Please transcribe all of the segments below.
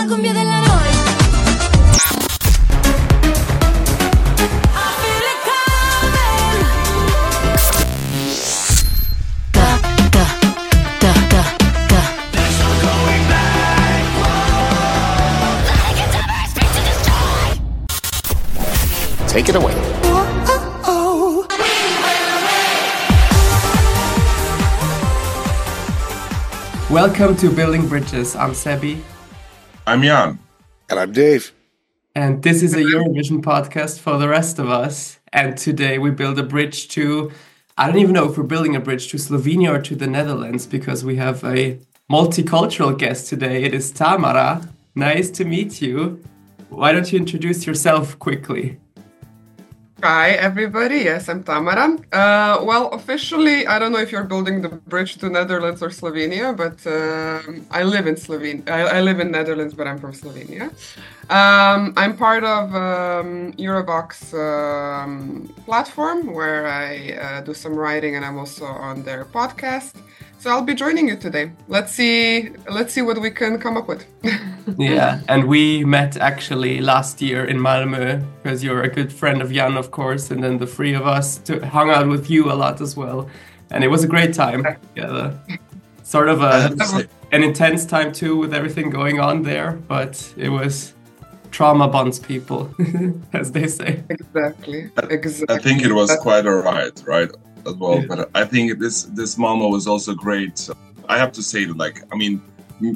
la cumbia de la noche. Take it away. Welcome to Building Bridges. I'm Sebi. I'm Jan. And I'm Dave. And this is a Eurovision podcast for the rest of us. And today we build a bridge to, I don't even know if we're building a bridge to Slovenia or to the Netherlands, because we have a multicultural guest today. It is Tamara. Nice to meet you. Why don't you introduce yourself quickly? Hi, everybody. Yes, I'm Tamara. Well, officially, I don't know if you're building the bridge to Netherlands or Slovenia, but I live in Slovenia. I live in Netherlands, but I'm from Slovenia. I'm part of Eurovox platform, where I do some writing, and I'm also on their podcast. So I'll be joining you today. Let's see what we can come up with. Yeah, and we met actually last year in Malmö, because you're a good friend of Jan, of course, and then the three of us hung out with you a lot as well. And it was a great time together. Sort of an intense time too, with everything going on there, but it was trauma bonds people, as they say. Exactly. I think it was quite alright, right? As well, yeah. But I think this Malmo was also great. I have to say that, like, I mean,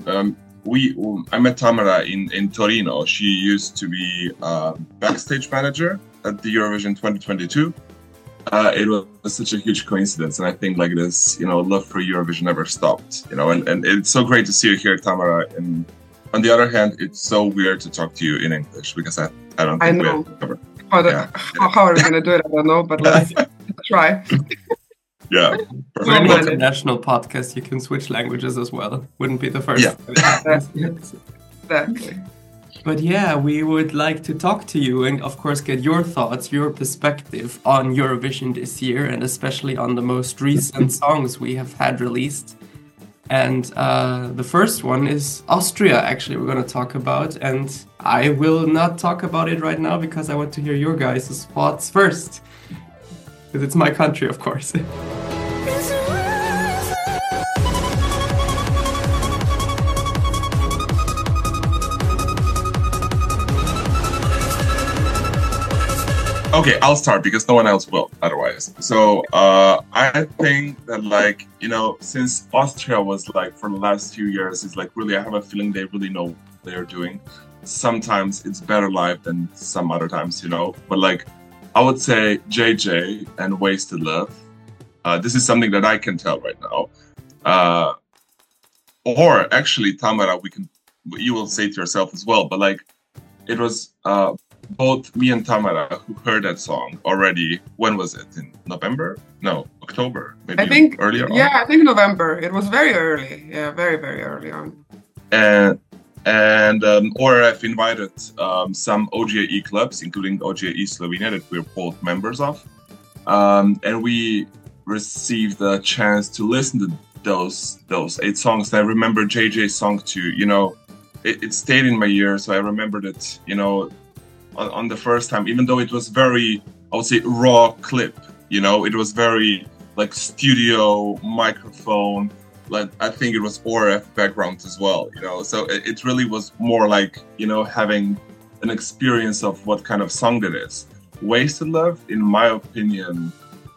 I met Tamara in Torino. She used to be backstage manager at the Eurovision 2022. It was such a huge coincidence, and I think like this, love for Eurovision never stopped. And it's so great to see you here, Tamara. And on the other hand, it's so weird to talk to you in English, because I don't think we have ever. How are we gonna do it? I don't know, but let's try. Yeah. For any international podcast, you can switch languages as well. Wouldn't be the first. Yeah. Exactly. But yeah, we would like to talk to you and, of course, get your thoughts, your perspective on Eurovision this year, and especially on the most recent songs we have had released. And the first one is Austria, actually, we're going to talk about. And I will not talk about it right now, because I want to hear your guys' thoughts first. Because it's my country, of course. Okay, I'll start because no one else will otherwise. So I think that, like, since Austria was like for the last few years, it's like really, I have a feeling they really know what they're doing. Sometimes it's better live than some other times, but like, I would say JJ and Wasted Love. This is something that I can tell right now. Or actually, Tamara, you will say to yourself as well, but like, it was both me and Tamara who heard that song already. When was it? In November? No, October. Maybe I think earlier on. Yeah, I think November. It was very early. Yeah, very, very early on. And or I've invited some OGAE clubs, including OGAE Slovenia, that we're both members of. And we received a chance to listen to those 8 songs. And I remember JJ's song too. It stayed in my ear, so I remembered it, on the first time, even though it was very, I would say, raw clip, it was very like studio microphone, like I think it was ORF background as well, so it really was more like, having an experience of what kind of song that is. Wasted Love, in my opinion,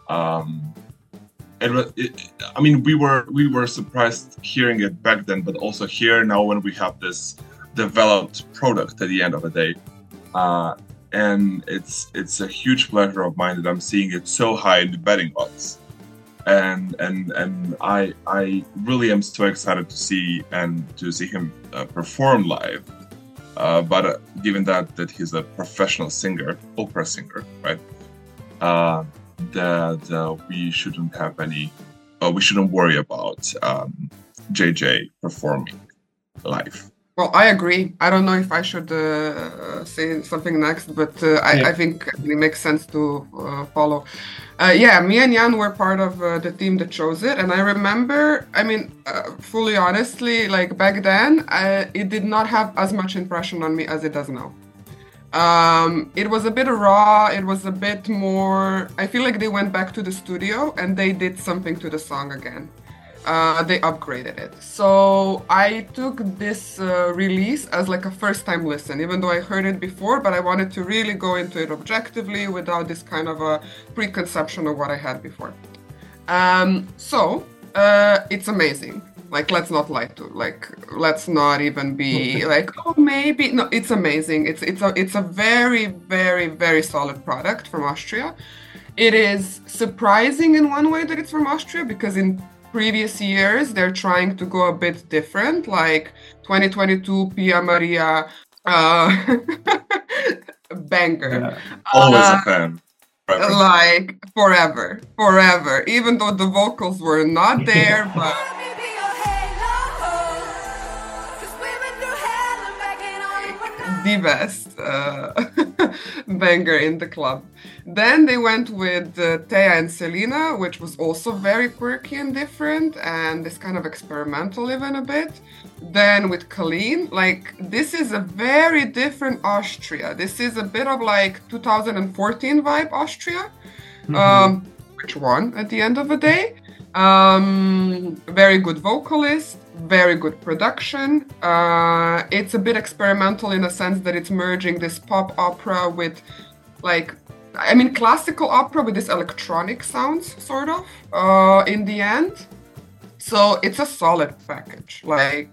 we were surprised hearing it back then, but also here now when we have this developed product at the end of the day. And it's a huge pleasure of mine that I'm seeing it so high in the betting odds. And I really am so excited to see him perform live. But given that he's a professional singer, opera singer, right? That we shouldn't have we shouldn't worry about JJ performing live. Well, I agree. I don't know if I should say something next, but I think it makes sense to follow. Yeah, me and Jan were part of the team that chose it, and I remember, I mean, fully honestly, like back then, it did not have as much impression on me as it does now. It was a bit raw, it was a bit more, I feel like they went back to the studio and they did something to the song again. They upgraded it. So I took this release as like a first time listen, even though I heard it before, but I wanted to really go into it objectively without this kind of a preconception of what I had before. It's amazing. Like, let's not lie to, like, let's not even be like, oh, maybe. No, it's amazing. It's a very, very, very solid product from Austria. It is surprising in one way that it's from Austria, because in previous years they're trying to go a bit different, like 2022 Pia Maria banger. Yeah. Always a fan. Forever. Like forever, even though the vocals were not there, but the best banger in the club. Then they went with Thea and Selena, which was also very quirky and different, and this kind of experimental even a bit. Then with Colleen, like, this is a very different Austria. This is a bit of like 2014 vibe Austria, which won at the end of the day. Very good vocalist, very good production. It's a bit experimental in a sense that it's merging this pop opera with, like, I mean, classical opera with this electronic sounds, sort of, in the end. So it's a solid package. Like,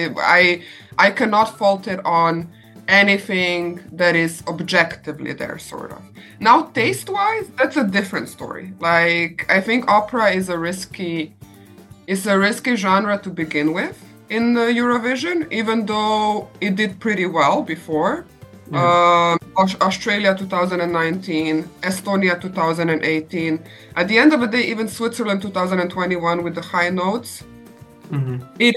I cannot fault it on anything that is objectively there, sort of. Now, taste-wise, that's a different story. Like, I think opera is a risky genre to begin with in the Eurovision, even though it did pretty well before. Australia 2019, Estonia 2018. At the end of the day, even Switzerland 2021 with the high notes. It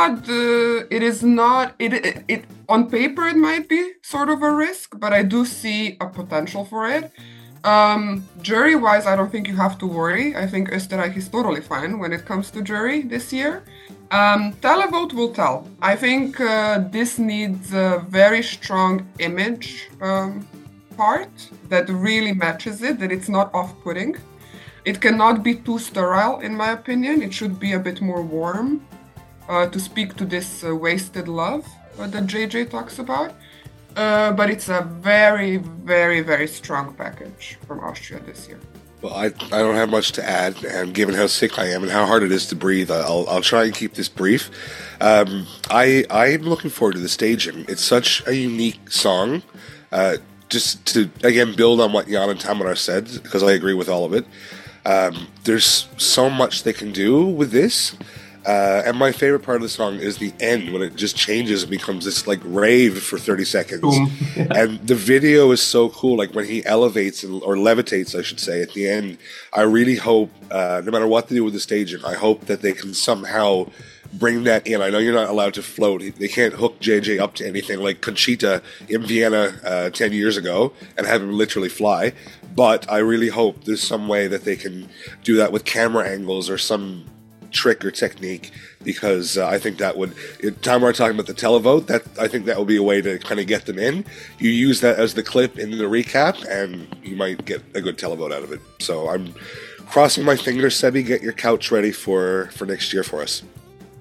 is not. It on paper it might be sort of a risk, but I do see a potential for it. Jury-wise, I don't think you have to worry. I think Österreich is totally fine when it comes to jury this year. Televote will tell. I think this needs a very strong image part that really matches it, that it's not off-putting. It cannot be too sterile, in my opinion. It should be a bit more warm to speak to this wasted love that JJ talks about. But it's a very, very, very strong package from Austria this year. Well, I don't have much to add, and given how sick I am and how hard it is to breathe, I'll try and keep this brief. I'm looking forward to the staging. It's such a unique song. Just to, again, build on what Jan and Tamara said, because I agree with all of it. There's so much they can do with this. And my favorite part of the song is the end, when it just changes and becomes this like rave for 30 seconds. And the video is so cool. Like when he elevates or levitates, I should say, at the end. I really hope, no matter what they do with the staging, I hope that they can somehow bring that in. I know you're not allowed to float. They can't hook JJ up to anything like Conchita in Vienna 10 years ago and have him literally fly. But I really hope there's some way that they can do that with camera angles or some trick or technique, because I think that would, Tamara talking about the televote, that I think that would be a way to kind of get them in. You use that as the clip in the recap and you might get a good televote out of it. So I'm crossing my fingers. Sebi, get your couch ready for next year for us.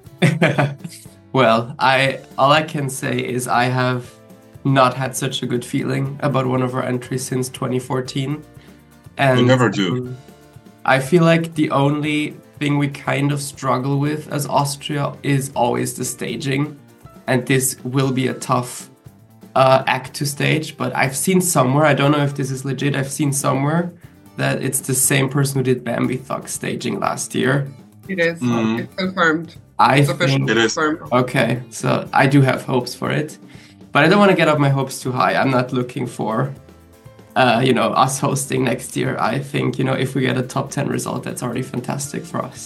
Well, all I can say is I have not had such a good feeling about one of our entries since 2014. And you never do. I feel like the only thing we kind of struggle with as Austria is always the staging, and this will be a tough act to stage. But I've seen somewhere, I don't know if this is legit, I've seen somewhere that it's the same person who did Bambi Thug staging last year. It is. It's confirmed. It's think it is confirmed. Okay, so I do have hopes for it, but I don't want to get up my hopes too high. I'm not looking for us hosting next year. I think, if we get a top 10 result, that's already fantastic for us.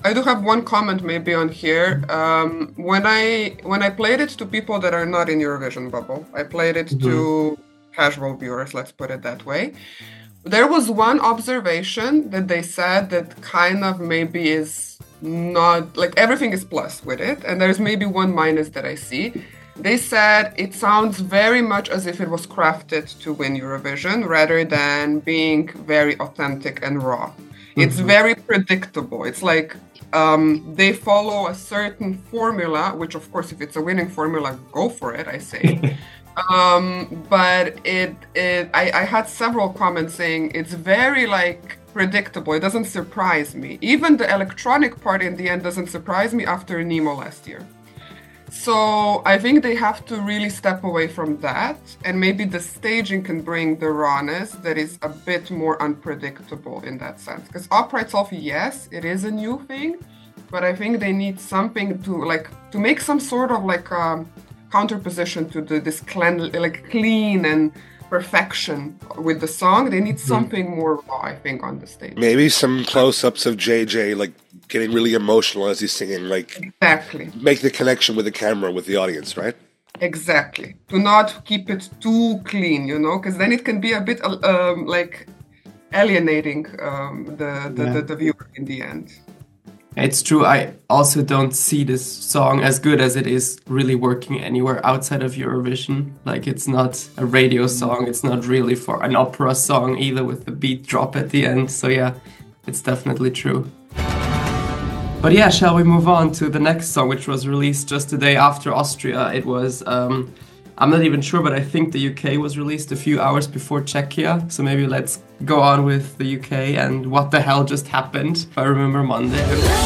I do have one comment maybe on here. When I played it to people that are not in Eurovision bubble, I played it to casual viewers, let's put it that way. There was one observation that they said that kind of maybe is not, like everything is plus with it, and there's maybe one minus that I see. They said it sounds very much as if it was crafted to win Eurovision rather than being very authentic and raw. It's very predictable. It's like they follow a certain formula, which of course, if it's a winning formula, go for it, I say. But I had several comments saying it's very like predictable. It doesn't surprise me. Even the electronic part in the end doesn't surprise me after Nemo last year. So I think they have to really step away from that, and maybe the staging can bring the rawness that is a bit more unpredictable in that sense. Because opera itself, yes, it is a new thing, but I think they need something to make some sort of like counterposition to this clean and perfection with the song. They need something more raw, I think, on the stage. Maybe some close-ups of JJ, like getting really emotional as he's singing, like exactly make the connection with the camera, with the audience, right? Exactly. To not keep it too clean, because then it can be a bit like alienating the viewer in the end. It's true. I also don't see this song as good as it is really working anywhere outside of Eurovision. Like, it's not a radio song. It's not really for an opera song either, with the beat drop at the end. So yeah, it's definitely true. But yeah, shall we move on to the next song, which was released just the day after Austria? It was, I'm not even sure, but I think the UK was released a few hours before Czechia. So maybe let's go on with the UK and What the Hell Just Happened, if I remember Monday.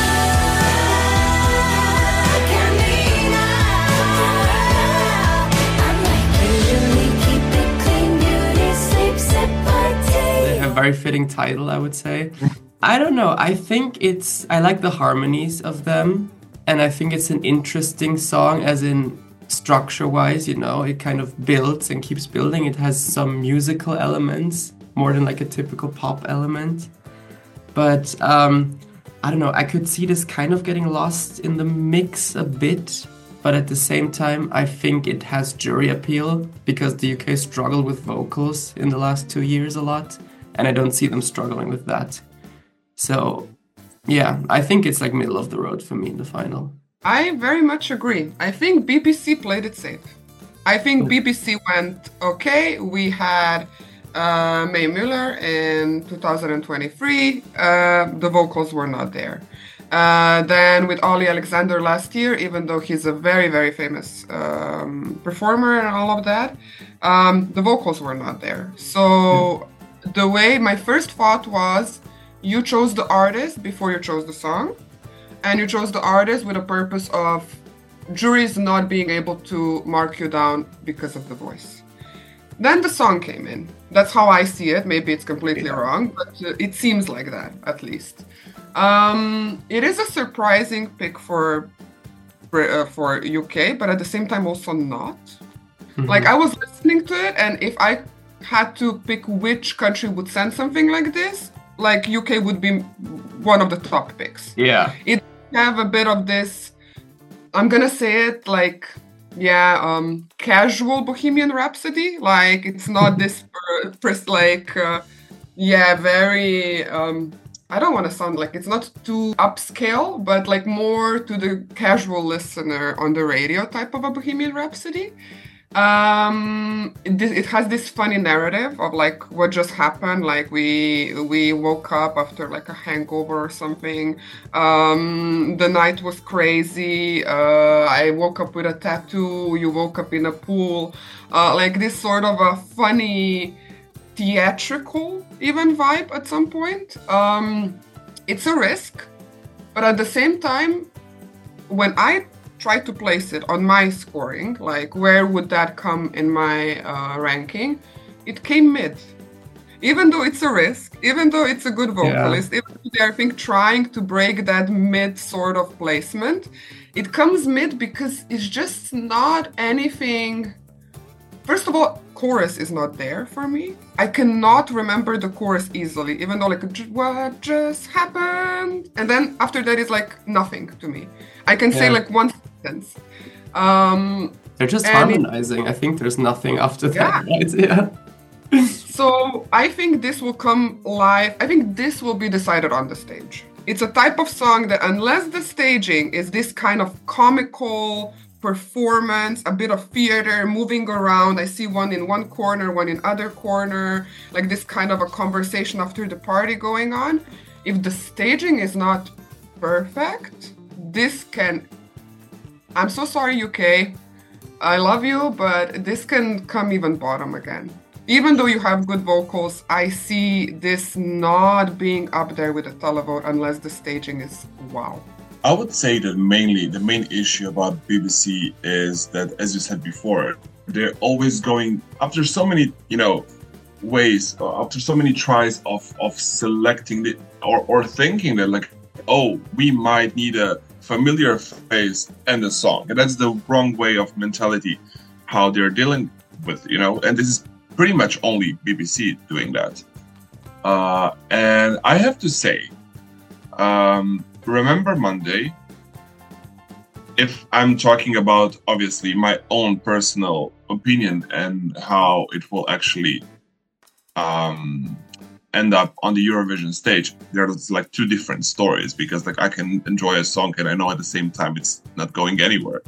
They have a very fitting title, I would say. I don't know. I think I like the harmonies of them, and I think it's an interesting song, as in structure-wise, it kind of builds and keeps building. It has some musical elements, more than like a typical pop element. But I don't know, I could see this kind of getting lost in the mix a bit, but at the same time, I think it has jury appeal, because the UK struggled with vocals in the last 2 years a lot, and I don't see them struggling with that. So, yeah, I think it's like middle of the road for me in the final. I very much agree. I think BBC played it safe. I think BBC went, okay, we had Mae Muller in 2023. The vocals were not there. Then with Olly Alexander last year, even though he's a very, very famous performer and all of that, the vocals were not there. So the way my first thought was, you chose the artist before you chose the song, and you chose the artist with a purpose of juries not being able to mark you down because of the voice. Then the song came in. That's how I see it. Maybe it's completely wrong, but it seems like that, at least. It is a surprising pick for UK, but at the same time also not. Like, I was listening to it, and if I had to pick which country would send something like this, like UK would be one of the top picks. Yeah. It have a bit of this, I'm gonna say it like, casual Bohemian Rhapsody. Like, it's not this very, I don't want to sound like, it's not too upscale, but like more to the casual listener on the radio type of a Bohemian Rhapsody. It has this funny narrative of like what just happened, like we woke up after like a hangover or something, the night was crazy, I woke up with a tattoo, you woke up in a pool, like this sort of a funny theatrical even vibe at some point. It's a risk, but at the same time, when I try to place it on my scoring, like where would that come in my ranking, it came mid. Even though it's a risk, even though it's a good vocalist, even though they're, I think, trying to break that mid sort of placement, it comes mid because it's just not anything First of all, chorus is not there for me. I cannot remember the chorus easily, even though like what just happened, and then after that is like nothing to me. I can say like one sentence. They're just harmonizing. I think there's nothing after that. Right? Yeah. So I think this will come live. I think this will be decided on the stage. It's a type of song that unless the staging is this kind of comical performance, a bit of theater, moving around. I see one in one corner, one in other corner, like this kind of a conversation after the party going on. If the staging is not perfect, this can... I'm so sorry, UK. I love you, but this can come even bottom again. Even though you have good vocals, I see this not being up there with a televote unless the staging is wow. I would say that mainly the main issue about BBC is that, as you said before, they're always going after so many, ways, after so many tries of selecting the or thinking that like, oh, we might need a familiar face and a song, and that's the wrong way of mentality how they're dealing with, and this is pretty much only BBC doing that. And I have to say, Remember Monday, if I'm talking about, obviously, my own personal opinion and how it will actually end up on the Eurovision stage, there's like two different stories, because like I can enjoy a song and I know at the same time it's not going anywhere,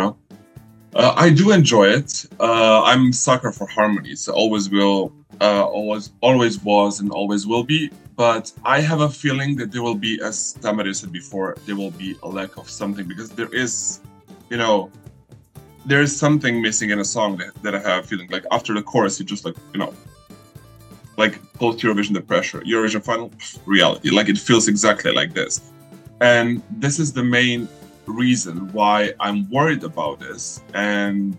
I do enjoy it. I'm a sucker for harmonies. Always will, always was, and always will be. But I have a feeling that there will be, as Tamara said before, there will be a lack of something, because there is, there is something missing in a song that I have a feeling like after the chorus, you just like, like post Eurovision, the pressure, Eurovision final, reality. Like it feels exactly like this. And this is the main reason why I'm worried about this. And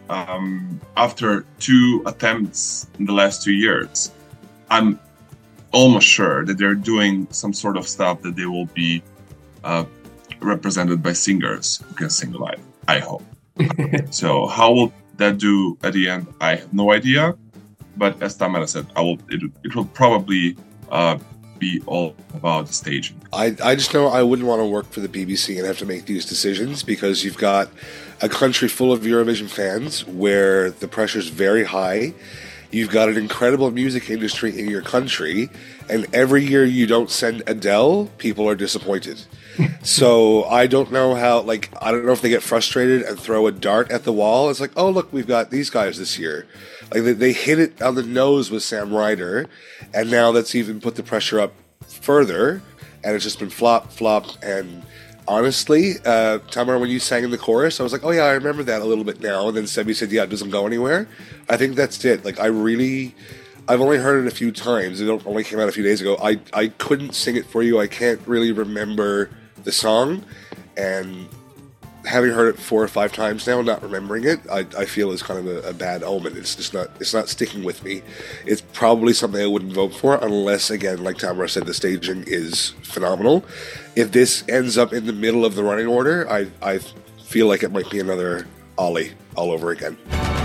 after 2 attempts in the last 2 years, I'm almost sure that they're doing some sort of stuff that they will be represented by singers who can sing live, I hope. So how will that do at the end? I have no idea. But as Tamara said, it will probably be all about the staging. I just know I wouldn't want to work for the BBC and have to make these decisions, because you've got a country full of Eurovision fans where the pressure's very high. You've got an incredible music industry in your country, and every year you don't send Adele, people are disappointed. So I don't know how, I don't know if they get frustrated and throw a dart at the wall. It's like, oh, look, we've got these guys this year. Like they hit it on the nose with Sam Ryder, and now that's even put the pressure up further, and it's just been flop, and honestly, Tamara, when you sang in the chorus, I was like, oh yeah, I remember that a little bit now, and then Sebi said, yeah, it doesn't go anywhere. I think that's it. I've only heard it a few times. It only came out a few days ago. I couldn't sing it for you. I can't really remember the song, and having heard it 4 or 5 times now, not remembering it, I feel is kind of a bad omen. It's not sticking with me. It's probably something I wouldn't vote for unless, again, like Tamara said, the staging is phenomenal. If this ends up in the middle of the running order, I feel like it might be another Ollie all over again.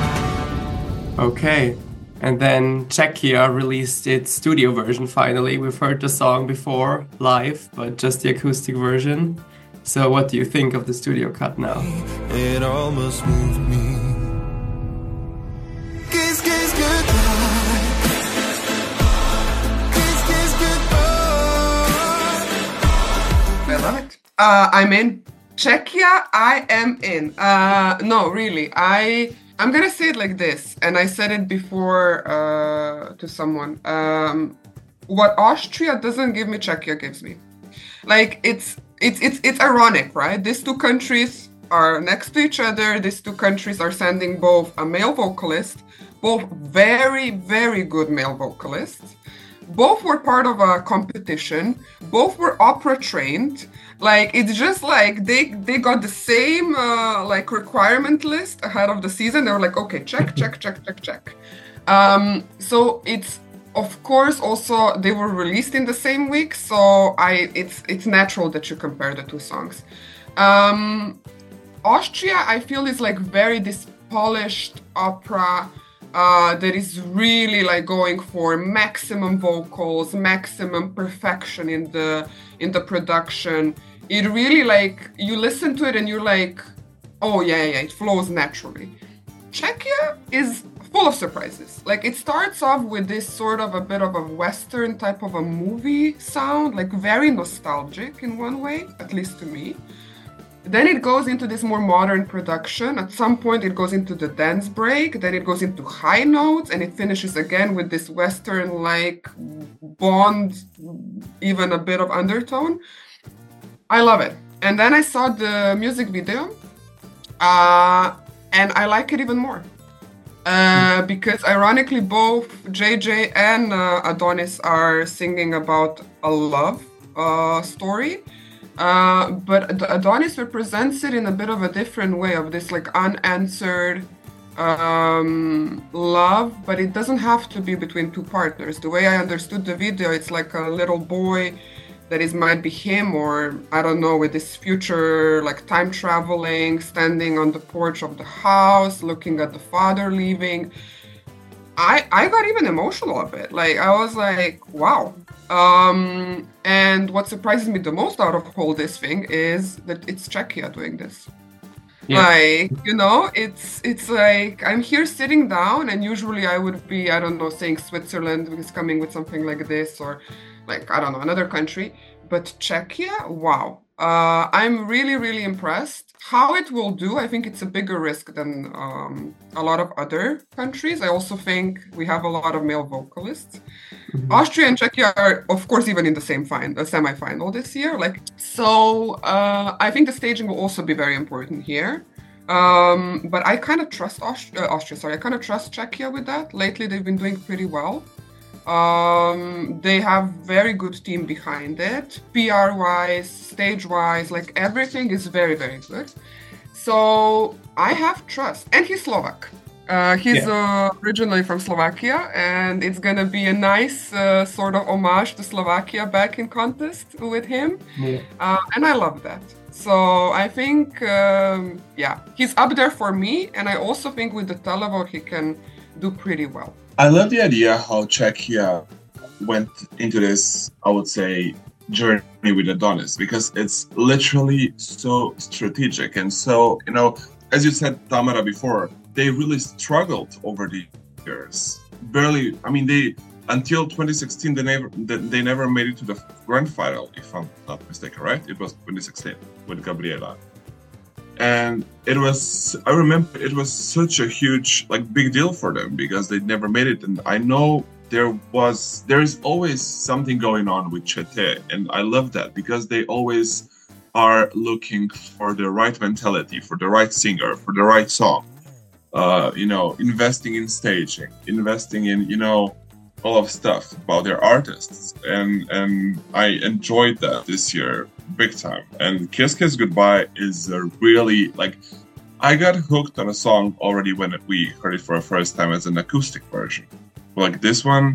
Okay. And then Czechia released its studio version finally. We've heard the song before live, but just the acoustic version. So what do you think of the studio cut now? It almost moved me. Kiss, kiss, goodbye. Kiss, kiss, goodbye. I love it. I'm in. Czechia, I am in. No, really. I'm gonna say it like this, and I said it before to someone. What Austria doesn't give me, Czechia gives me. Like it's ironic, right? These two countries are next to each other. These two countries are sending both a male vocalist, both very, very good male vocalists. Both were part of a competition. Both were opera trained. Like it's just like they got the same requirement list ahead of the season. They were like, okay, check. So it's, of course, also they were released in the same week. So it's natural that you compare the two songs. Austria, I feel, is like very this polished opera. that is really like going for maximum vocals, maximum perfection in the production. It really like you listen to it and you're like, oh yeah, it flows naturally. Czechia is full of surprises. Like it starts off with this sort of a bit of a Western type of a movie sound, like very nostalgic in one way, at least to me. Then it goes into this more modern production. At some point it goes into the dance break, then it goes into high notes, and it finishes again with this Western like Bond, even a bit of undertone. I love it. And then I saw the music video, and I like it even more. Because ironically, both JJ and Adonis are singing about a love story. But Adonis represents it in a bit of a different way, of this like unanswered love, but it doesn't have to be between two partners. The way I understood the video, it's like a little boy that is might be him, or I don't know, with this future like time traveling, standing on the porch of the house, looking at the father leaving. I got even emotional a bit. Like I was like, wow. And what surprises me the most out of all this thing is that it's Czechia doing this. Yeah. Like, you know, it's like I'm here sitting down, and usually I would be, I don't know, saying Switzerland is coming with something like this, or like, I don't know, another country. But Czechia, wow. I'm really, really impressed. How it will do, I think it's a bigger risk than a lot of other countries. I also think we have a lot of male vocalists. Mm-hmm. Austria and Czechia are, of course, even in the same semi-final this year. I think the staging will also be very important here. But I kind of trust I kind of trust Czechia with that. Lately, they've been doing pretty well. They have very good team behind it, PR-wise, stage-wise, like everything is very, very good. So I have trust. And he's Slovak. He's originally from Slovakia, and it's going to be a nice sort of homage to Slovakia back in contest with him. Yeah. And I love that. So I think, he's up there for me. And I also think with the televote, he can do pretty well. I love the idea how Czechia went into this, I would say, journey with Adonis, because it's literally so strategic. And so, you know, as you said, Tamara, before, they really struggled over the years. Barely, I mean, until 2016, they never made it to the grand final, if I'm not mistaken, right? It was 2016 with Gabriela. And I remember it was such a huge, big deal for them because they never made it. And I know there is always something going on with Čete. And I love that because they always are looking for the right mentality, for the right singer, for the right song. Investing in staging, investing in, all of stuff about their artists. And I enjoyed that this year big time. And Kiss Kiss Goodbye is really, I got hooked on a song already when we heard it for the first time as an acoustic version. Like this one,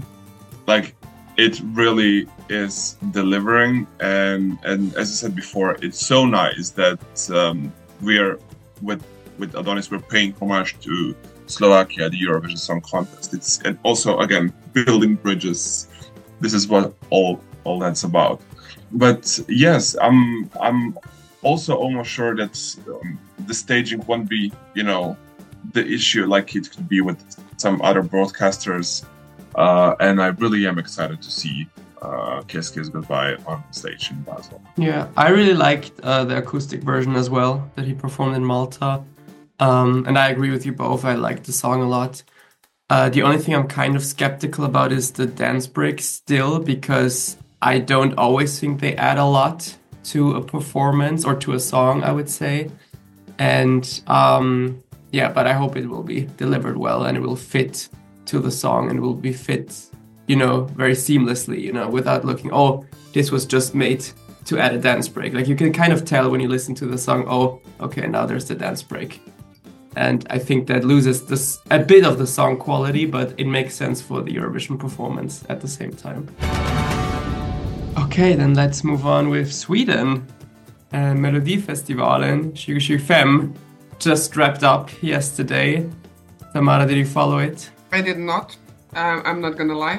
it really is delivering. And as I said before, it's so nice that we're with Adonis, we're paying homage to Slovakia, the Eurovision Song Contest. And also, again, building bridges. This is what all that's about. But yes, I'm also almost sure that the staging won't be, the issue like it could be with some other broadcasters. And I really am excited to see Kiss Kiss Goodbye on stage in Basel. Yeah, I really liked the acoustic version as well that he performed in Malta. And I agree with you both. I like the song a lot. The only thing I'm kind of skeptical about is the dance break still, because I don't always think they add a lot to a performance or to a song, I would say. And but I hope it will be delivered well and it will fit to the song and will be fit, very seamlessly, without looking, this was just made to add a dance break. Like you can kind of tell when you listen to the song, okay, now there's the dance break. And I think that loses a bit of the song quality, but it makes sense for the Eurovision performance at the same time. Okay, then let's move on with Sweden. Melodifestivalen 2025 just wrapped up yesterday. Tamara, did you follow it? I did not. I'm not gonna lie.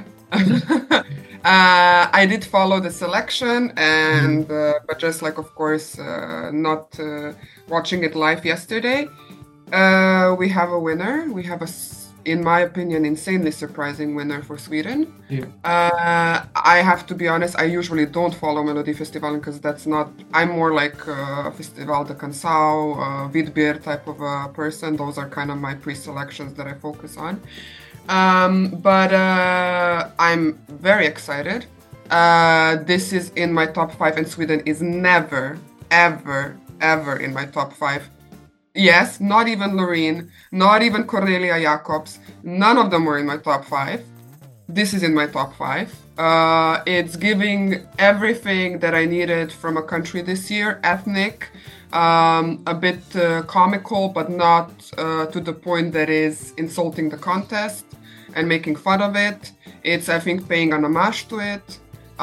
I did follow the selection, and but just like, of course, not watching it live yesterday. We have a winner. We have in my opinion, insanely surprising winner for Sweden. Yeah. I have to be honest, I usually don't follow Melodifestivalen because that's not, I'm more like Festival de Canção, Vidbeer type of a person. Those are kind of my pre-selections that I focus on. But I'm very excited. This is in my top 5, and Sweden is never, ever, ever in my top 5. Yes, not even Loreen, not even Cornelia Jacobs. None of them were in my top 5. This is in my top 5. It's giving everything that I needed from a country this year. Ethnic, a bit comical, but not to the point that is insulting the contest and making fun of it. It's, I think, paying an homage to it.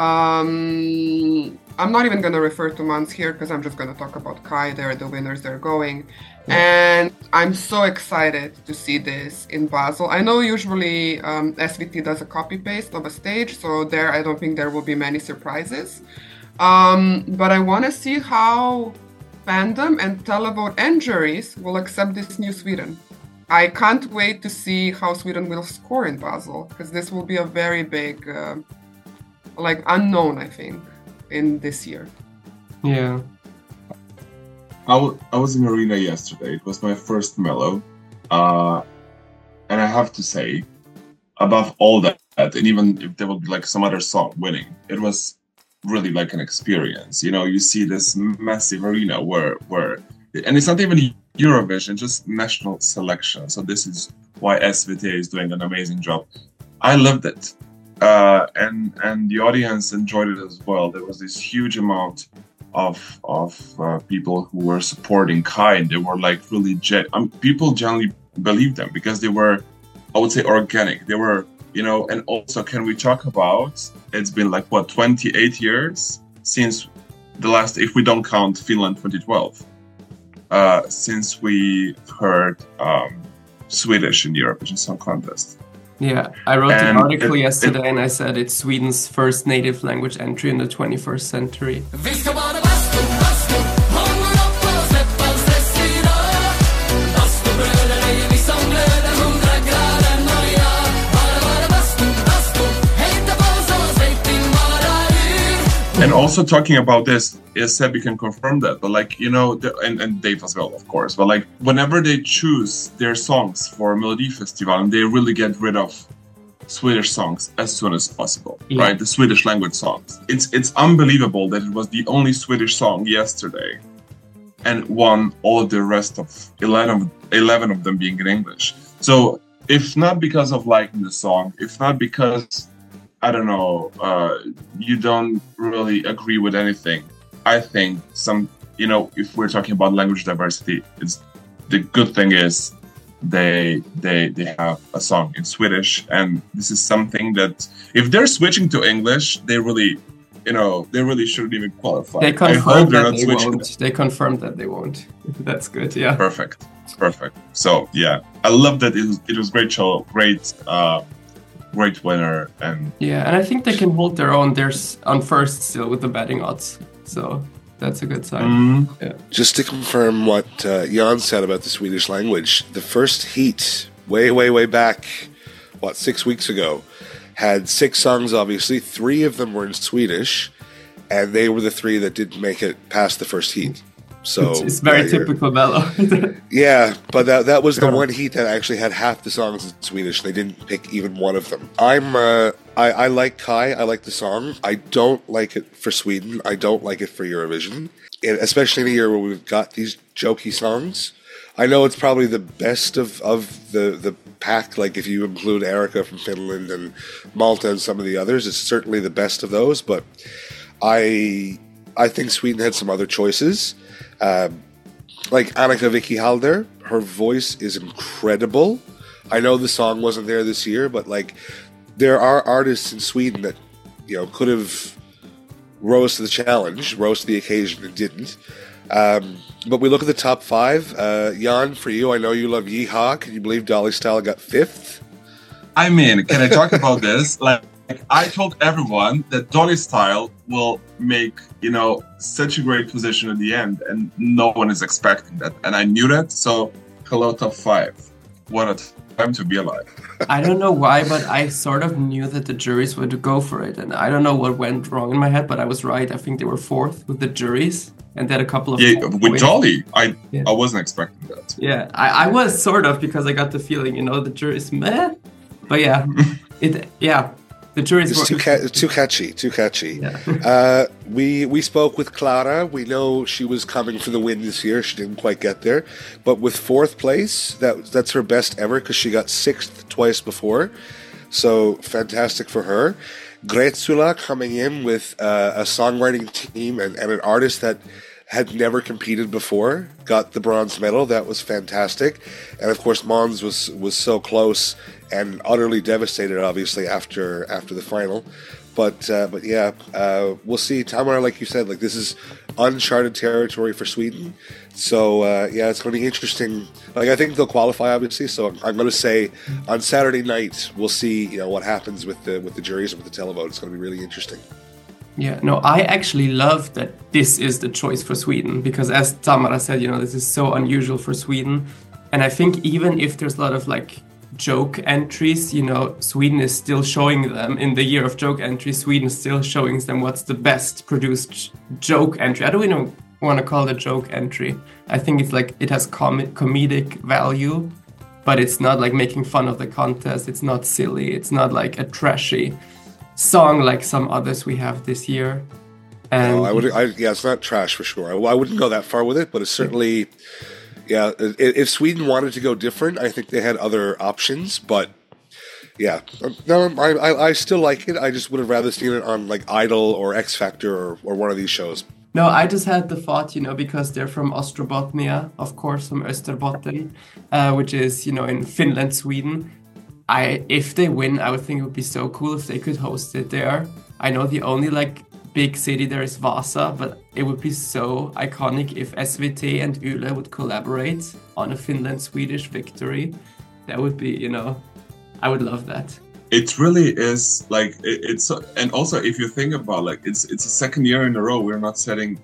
I'm not even going to refer to Mans here because I'm just going to talk about Kai. They're the winners, they're going. And I'm so excited to see this in Basel. I know usually SVT does a copy-paste of a stage, so there I don't think there will be many surprises. But I want to see how fandom and televote and juries will accept this new Sweden. I can't wait to see how Sweden will score in Basel, because this will be a very big, unknown, I think, in this year. Yeah. I was in Arena yesterday. It was my first Mello. And I have to say, above all that, and even if there would be like some other song winning, it was really like an experience. You know, you see this massive arena where and it's not even Eurovision, just national selection. So this is why SVT is doing an amazing job. I loved it. And the audience enjoyed it as well. There was this huge amount of people who were supporting Kai, and they were like really people generally believed them because they were, I would say, organic. They were, you know. And also, can we talk about, it's been like 28 years since the last, if we don't count Finland 2012, since we heard Swedish in the Eurovision Song Contest. Yeah, I wrote an article yesterday and I said it's Sweden's first native language entry in the 21st century. And also talking about this, Sebi can confirm that, but like, you know, and Dave as well, of course, but like whenever they choose their songs for Melodifestivalen, they really get rid of Swedish songs as soon as possible, right? The Swedish language songs. It's unbelievable that it was the only Swedish song yesterday and won all of the rest of 11 of them being in English. So if not because of liking the song, if not because, I don't know, you don't really agree with anything, I think you know, if we're talking about language diversity, it's the good thing is they have a song in Swedish, and this is something that if they're switching to English, they really shouldn't even qualify. They confirmed that they won't. They confirmed that they won't. That's good. Yeah. Perfect. So yeah, I love that it was great show, great winner, and I think they can hold their own. They're on first still with the betting odds, so that's a good sign. Yeah. Just to confirm what Jan said about the Swedish language, the first heat, way back, 6 weeks ago, had 6 songs, obviously. 3 of them were in Swedish, and they were the 3 that didn't make it past the first heat. So it's very typical Mello. Yeah, but that was the one heat that actually had half the songs in Swedish. They didn't pick even one of them. I like Kai. I like the song. I don't like it for Sweden. I don't like it for Eurovision, and especially in a year where we've got these jokey songs. I know it's probably the best of the pack. Like if you include Erica from Finland and Malta and some of the others, it's certainly the best of those. But I think Sweden had some other choices. Like Annika Vicky Halder, her voice is incredible. I know the song wasn't there this year, but like there are artists in Sweden that, you know, could have rose to the challenge, rose to the occasion, and didn't. But we look at the top 5. Jan, for you, I know you love Yeehaw. Can you believe Dolly Style got 5th? I mean, can I talk about this? Like I told everyone that Dolly Style will make, such a great position at the end, and no one is expecting that. And I knew that. So, hello, top 5. What a time to be alive. I don't know why, but I sort of knew that the juries would go for it. And I don't know what went wrong in my head, but I was right. I think they were 4th with the juries. And they had a couple of... Yeah, with points. Dolly, I wasn't expecting that. Yeah, I was sort of, because I got the feeling, the jury's meh. But yeah, the jury's It's too catchy. Yeah. We spoke with Clara. We know she was coming for the win this year. She didn't quite get there, but with 4th place, that's her best ever because she got 6th twice before. So fantastic for her. Gretsula coming in with a songwriting team and an artist that had never competed before, got the bronze medal. That was fantastic. And of course, Måns was so close and utterly devastated, obviously, after the final. But yeah, we'll see. Tamara, like you said, this is uncharted territory for Sweden. So yeah, it's going to be interesting. I think they'll qualify, obviously. So I'm going to say on Saturday night we'll see what happens with the juries and with the televote. It's going to be really interesting. Yeah, no, I actually love that this is the choice for Sweden because, as Tamara said, this is so unusual for Sweden. And I think even if there's a lot of joke entries, Sweden is still showing them in the year of joke entries. Sweden is still showing them what's the best produced joke entry. I don't even want to call it a joke entry. I think it's it has comedic value, but it's not making fun of the contest. It's not silly. It's not a trashy song like some others we have this year. And it's not trash for sure. I wouldn't go that far with it, but it's certainly. Yeah, if Sweden wanted to go different, I think they had other options. But yeah, no, I still like it. I just would have rather seen it on Idol or X Factor or one of these shows. No, I just had the thought, because they're from Ostrobotnia, of course, from Österbotten, which is, in Finland, Sweden. If they win, I would think it would be so cool if they could host it there. I know the only big city there is Vasa, but it would be so iconic if SVT and Yle would collaborate on a Finland-Swedish victory. That would be, I would love that. It really is it's, and also if you think about it's a second year in a row we're not sending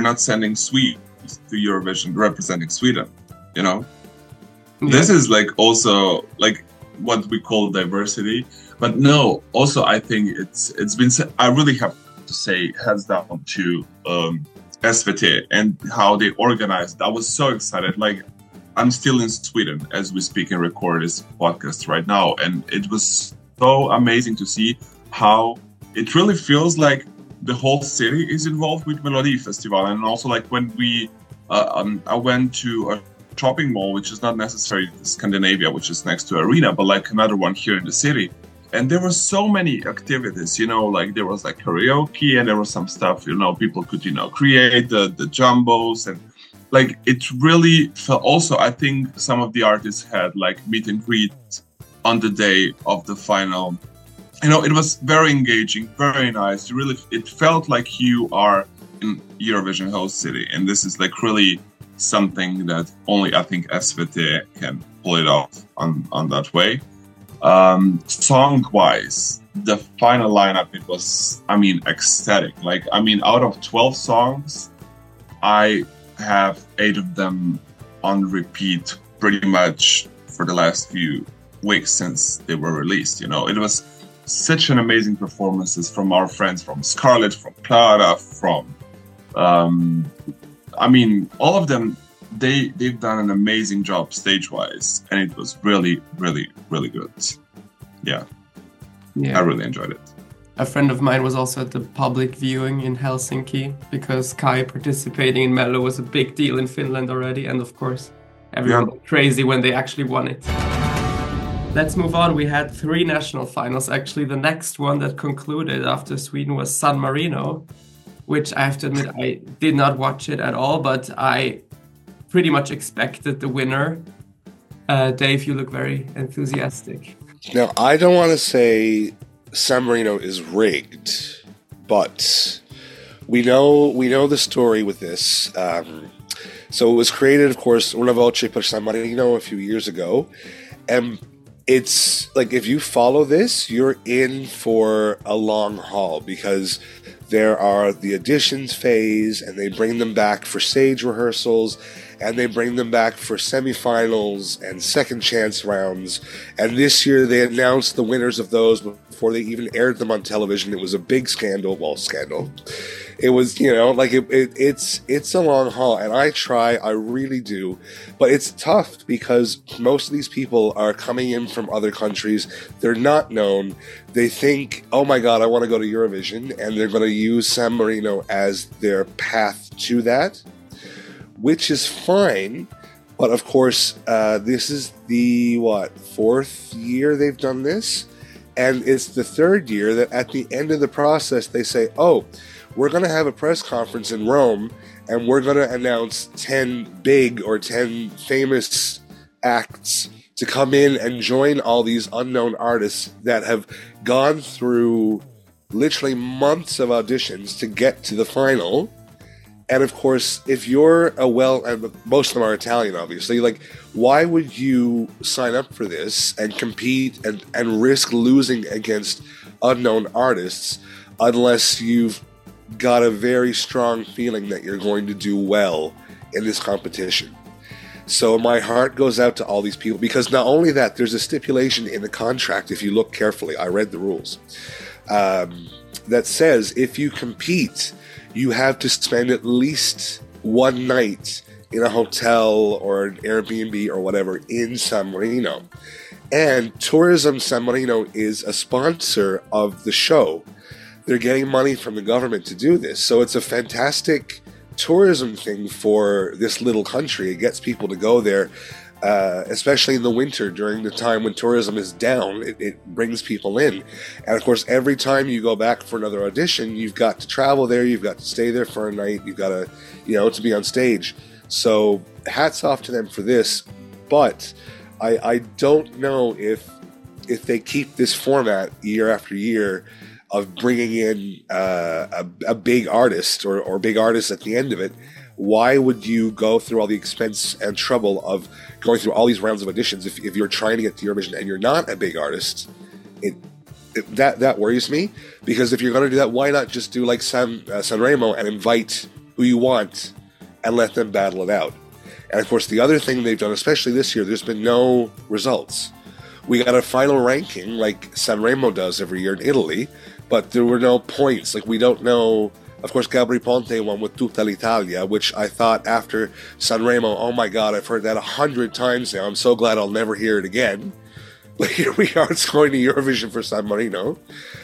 Swedes to Eurovision representing Sweden. Yeah. This is also what we call diversity, but no. Also, I think it's been. I really have to say hands down to SVT and how they organized. I was so excited. I'm still in Sweden as we speak and record this podcast right now, and it was so amazing to see how it really feels like the whole city is involved with Melodifestival. And also when we I went to a shopping mall, which is not necessarily Scandinavia, which is next to Arena, but another one here in the city. And there were so many activities, there was karaoke and there was some stuff, people could, create the jumbos and it really felt. Also, I think some of the artists had meet and greet on the day of the final. It was very engaging, very nice. It felt like you are in Eurovision host city. And this is really something that only I think SVT can pull it off on that way. Song-wise, the final lineup, it was, ecstatic. Out of 12 songs, I have 8 of them on repeat pretty much for the last few weeks since they were released. It was such an amazing performances from our friends, from Scarlett, from Clara, from all of them. They've done an amazing job stage-wise, and it was really, really, really good. Yeah, I really enjoyed it. A friend of mine was also at the public viewing in Helsinki because Kai participating in Mello was a big deal in Finland already, and of course, everyone went crazy when they actually won it. Let's move on. We had 3 national finals. Actually, the next one that concluded after Sweden was San Marino, which I have to admit I did not watch it at all, but I pretty much expected the winner. Dave, you look very enthusiastic. Now, I don't want to say San Marino is rigged, but we know the story with this. So it was created, of course, Una Voce per San Marino a few years ago, and it's like if you follow this, you're in for a long haul because there are the auditions phase, and they bring them back for stage rehearsals, and they bring them back for semifinals and second chance rounds. And this year they announced the winners of those before they even aired them on television. It was a big scandal. Well, scandal. It was, it's a long haul, and I really do, but it's tough because most of these people are coming in from other countries. They're not known. They think, oh my God, I want to go to Eurovision, and they're going to use San Marino as their path to that, which is fine. But of course, this is the, fourth year they've done this, and it's the third year that at the end of the process, they say, oh, we're going to have a press conference in Rome, and we're going to announce 10 big or 10 famous acts to come in and join all these unknown artists that have gone through literally months of auditions to get to the final. And of course, if you're and most of them are Italian, obviously, like, why would you sign up for this and compete and risk losing against unknown artists unless you've got a very strong feeling that you're going to do well in this competition? So my heart goes out to all these people, because not only that, there's a stipulation in the contract, if you look carefully, I read the rules, that says if you compete, you have to spend at least one night in a hotel or an Airbnb or whatever in San Marino. And Tourism San Marino is a sponsor of the show. They're getting money from the government to do this. So it's a fantastic tourism thing for this little country. It gets people to go there, especially in the winter during the time when tourism is down. It brings people in. And of course, every time you go back for another audition, you've got to travel there, you've got to stay there for a night, you've got to, to be on stage. So hats off to them for this. But I don't know if they keep this format year after year of bringing in a big artist or big artists at the end of it. Why would you go through all the expense and trouble of going through all these rounds of auditions if you're trying to get to Eurovision and you're not a big artist? That worries me, because if you're going to do that, why not just do like Sanremo and invite who you want and let them battle it out? And of course, the other thing they've done, especially this year, there's been no results. We got a final ranking like Sanremo does every year in Italy, but there were no points. Like, we don't know. Of course, Gabri Ponte won with Tutta l'Italia, which I thought after Sanremo, oh my God, I've heard that 100 times now. I'm so glad I'll never hear it again. But here we are, it's going to Eurovision for San Marino.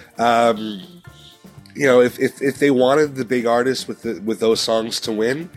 If they wanted the big artists with those songs to win,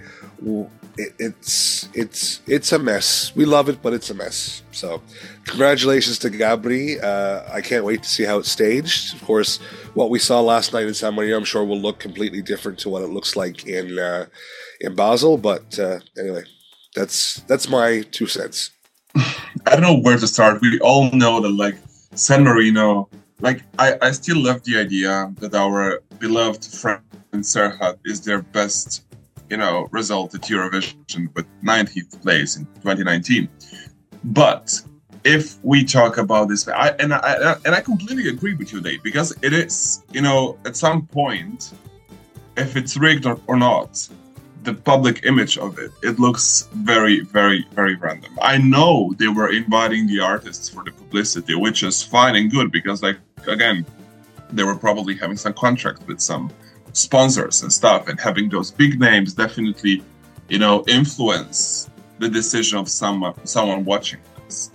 it's a mess. We love it, but it's a mess. So, congratulations to Gabri. I can't wait to see how it's staged. Of course, what we saw last night in San Marino, I'm sure, will look completely different to what it looks like in Basel. But anyway, that's my 2 cents. I don't know where to start. We all know that, like, San Marino, like, I still love the idea that our beloved friend Serhat is their best result at Eurovision with 90th place in 2019. But if we talk about this, I completely agree with you, Dave, because it is, at some point, if it's rigged or not, the public image of it looks very, very, very random. I know they were inviting the artists for the publicity, which is fine and good, because, like, again, they were probably having some contract with some sponsors and stuff, and having those big names definitely, influence the decision of someone watching this.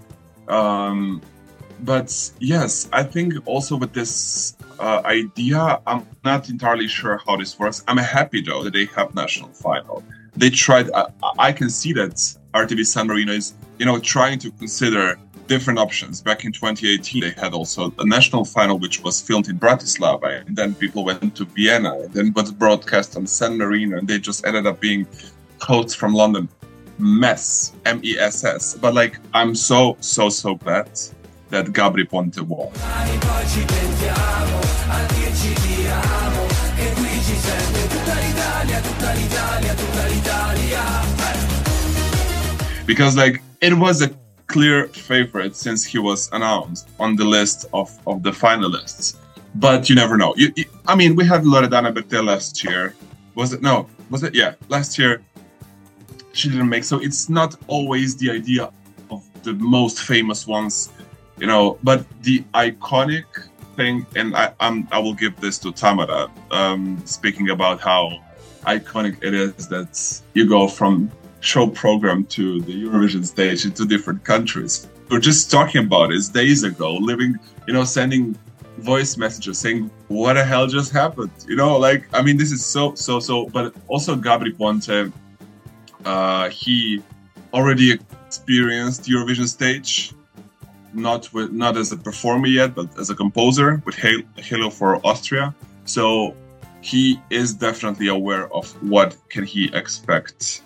But yes, I think also with this idea, I'm not entirely sure how this works. I'm happy though that they have national final. They tried. I can see that RTV San Marino is, trying to consider different options. Back in 2018, they had also a national final, which was filmed in Bratislava, and then people went to Vienna, and then was broadcast on San Marino, and they just ended up being hosts from London. Mess, MESS. But, like, I'm so glad that Gabri Ponte won. Because, like, it was a clear favorite since he was announced on the list of the finalists. But you never know. I mean, we had Loredana Bertè last year. Was it? No. Was it? Yeah. Last year, she didn't make. So it's not always the idea of the most famous ones, you know, but the iconic thing, and I will give this to Tamara, speaking about how iconic it is that you go from show program to the Eurovision stage in 2 different countries. We were just talking about it days ago, living, you know, sending voice messages saying, what the hell just happened? You know, like, I mean, this is so, but also Gabri Ponte, he already experienced the Eurovision stage, not as a performer yet, but as a composer with Halo for Austria. So he is definitely aware of what can he expect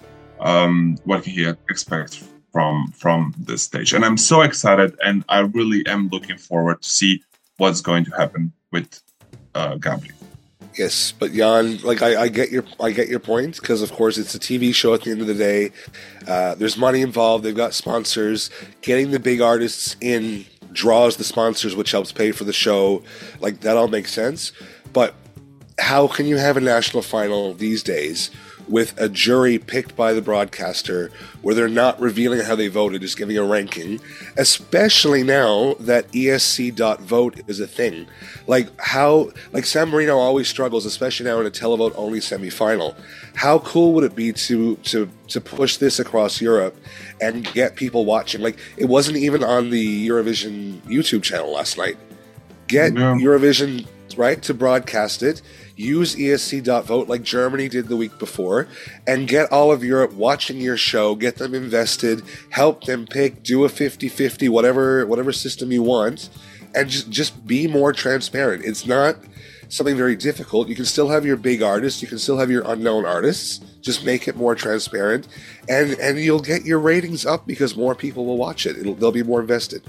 from this stage. And I'm so excited, and I really am looking forward to see what's going to happen with Gabri. Yes, but Jan, like I get your point, because of course it's a TV show at the end of the day. There's money involved. They've got sponsors. Getting the big artists in draws the sponsors, which helps pay for the show. Like, that all makes sense. But how can you have a national final these days with a jury picked by the broadcaster where they're not revealing how they voted, just giving a ranking, especially now that ESC.vote is a thing? Like, San Marino always struggles, especially now in a televote only semifinal. How cool would it be to push this across Europe and get people watching? Like, it wasn't even on the Eurovision YouTube channel last night. Get Eurovision, right, to broadcast it. Use ESC.vote like Germany did the week before, and get all of Europe watching your show, get them invested, help them pick, do a 50-50, whatever system you want, and just be more transparent. It's not something very difficult. You can still have your big artists, you can still have your unknown artists, just make it more transparent, and you'll get your ratings up because more people will watch it. They'll be more invested.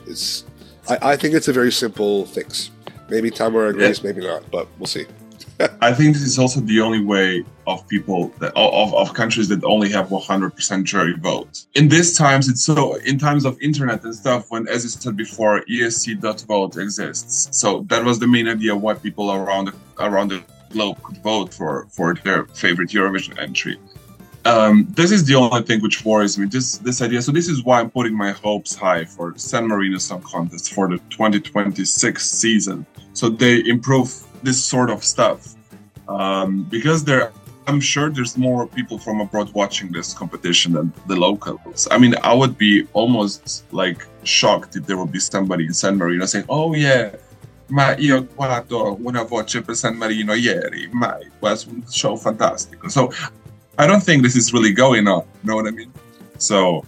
I think it's a very simple fix. Maybe Tamara agrees, maybe not, but we'll see. I think this is also the only way of people of countries that only have 100% jury vote. In these times, in times of internet and stuff, when, as you said before, ESC.vote exists. So that was the main idea why people around the globe could vote for their favorite Eurovision entry. This is the only thing which worries me, this idea. So this is why I'm putting my hopes high for San Marino Song Contest for the 2026 season. So they improve this sort of stuff, because I'm sure there's more people from abroad watching this competition than the locals. I mean, I would be almost like shocked if there would be somebody in San Marino saying, "Oh yeah, ma io guardo una voce per San Marino ieri, ma it was un show fantastico." So I don't think this is really going on. You know what I mean? So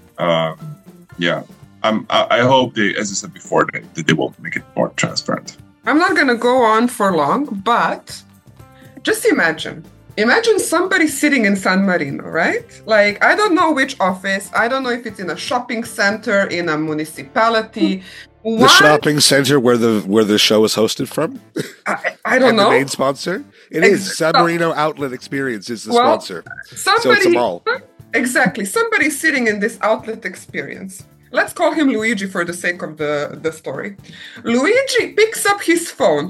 yeah, I hope they, as I said before, that they will make it more transparent. I'm not going to go on for long, but just imagine somebody sitting in San Marino, right? Like, I don't know which office. I don't know if it's in a shopping center, in a municipality. The shopping center where the show is hosted from? I don't know. The main sponsor? It is. San Marino Outlet Experience is the sponsor. So it's a mall. Exactly. Somebody sitting in this outlet experience. Let's call him Luigi for the sake of the story. Luigi picks up his phone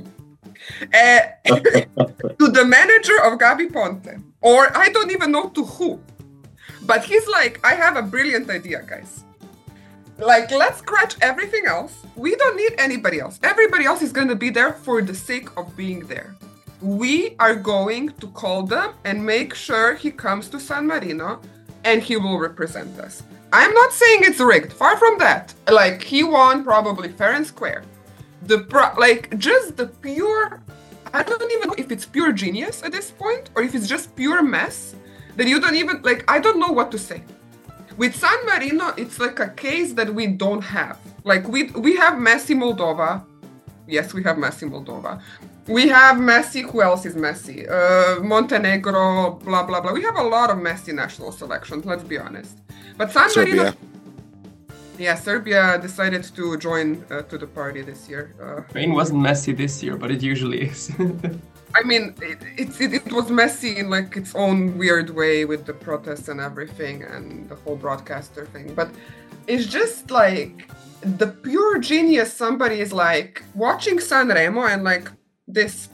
to the manager of Gabri Ponte, or I don't even know to who. But he's like, I have a brilliant idea, guys. Like, let's scratch everything else. We don't need anybody else. Everybody else is going to be there for the sake of being there. We are going to call them and make sure he comes to San Marino and he will represent us. I'm not saying it's rigged. Far from that. Like, he won probably fair and square. Just the pure... I don't even know if it's pure genius at this point or if it's just pure mess. Then you don't even... Like, I don't know what to say. With San Marino, it's like a case that we don't have. Like, we have Messi Moldova. Yes, we have Messi Moldova. We have Messi. Who else is Messi? Montenegro, blah, blah, blah. We have a lot of Messi national selections, let's be honest. But San Marino... Yeah, Serbia decided to join to the party this year. Spain wasn't Messi this year, but it usually is. I mean, it was messy in like its own weird way with the protests and everything and the whole broadcaster thing. But is just like the pure genius. Somebody is like watching Sanremo and like this,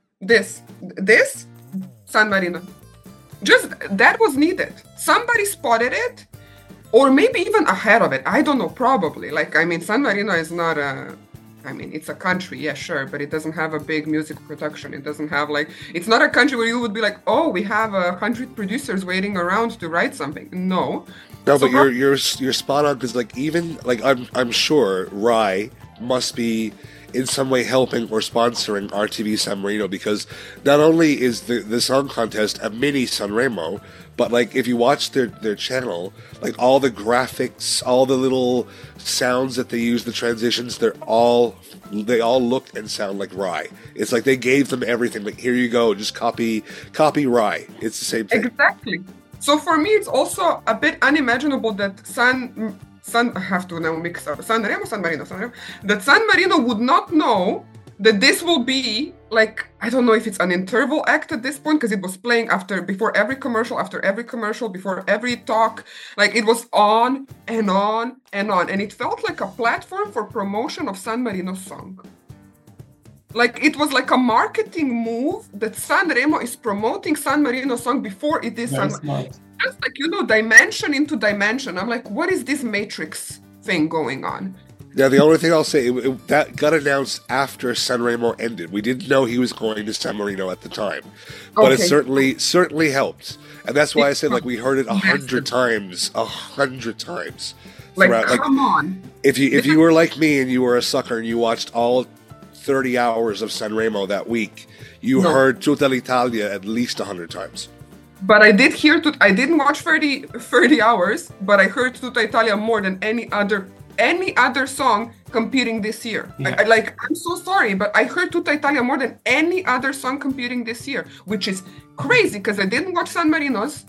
San Marino. Just that was needed. Somebody spotted it, or maybe even ahead of it. I don't know, probably. Like, I mean, San Marino is not a, I mean, it's a country, yeah, sure, but it doesn't have a big music production. It doesn't have like, it's not a country where you would be like, oh, we have 100 producers waiting around to write something. No. No, So but you're spot on, because like even like I'm sure Rai must be in some way helping or sponsoring RTV San Marino, because not only is the song contest a mini Sanremo, but like if you watch their channel, like all the graphics, all the little sounds that they use, the transitions, they all look and sound like Rai. It's like they gave them everything. Like, here you go, just copy Rai. It's the same thing. Exactly. So for me, it's also a bit unimaginable that I have to now mix up San Marino, that San Marino would not know that this will be like, I don't know if it's an interval act at this point, because it was playing before every commercial, before every talk, like it was on and on and on, and it felt like a platform for promotion of San Marino's song. Like, it was like a marketing move that Sanremo is promoting San Marino's song before it is Very San. smart. Just like, dimension into dimension. I'm like, what is this Matrix thing going on? Now, the only thing I'll say, that got announced after Sanremo ended. We didn't know he was going to San Marino at the time, but it Okay. certainly helped, and that's why I said like we heard it 100 times, 100 times. Like, throughout. Like, come on. if you were like me and you were a sucker and you watched all 30 hours of Sanremo that week, you No. heard Tutta l'Italia at least 100 times. But I did hear, I didn't watch 30 hours, but I heard Tutta Italia more than any other song competing this year. Yeah. I'm so sorry, but I heard Tutta Italia more than any other song competing this year, which is crazy because I didn't watch San Marino's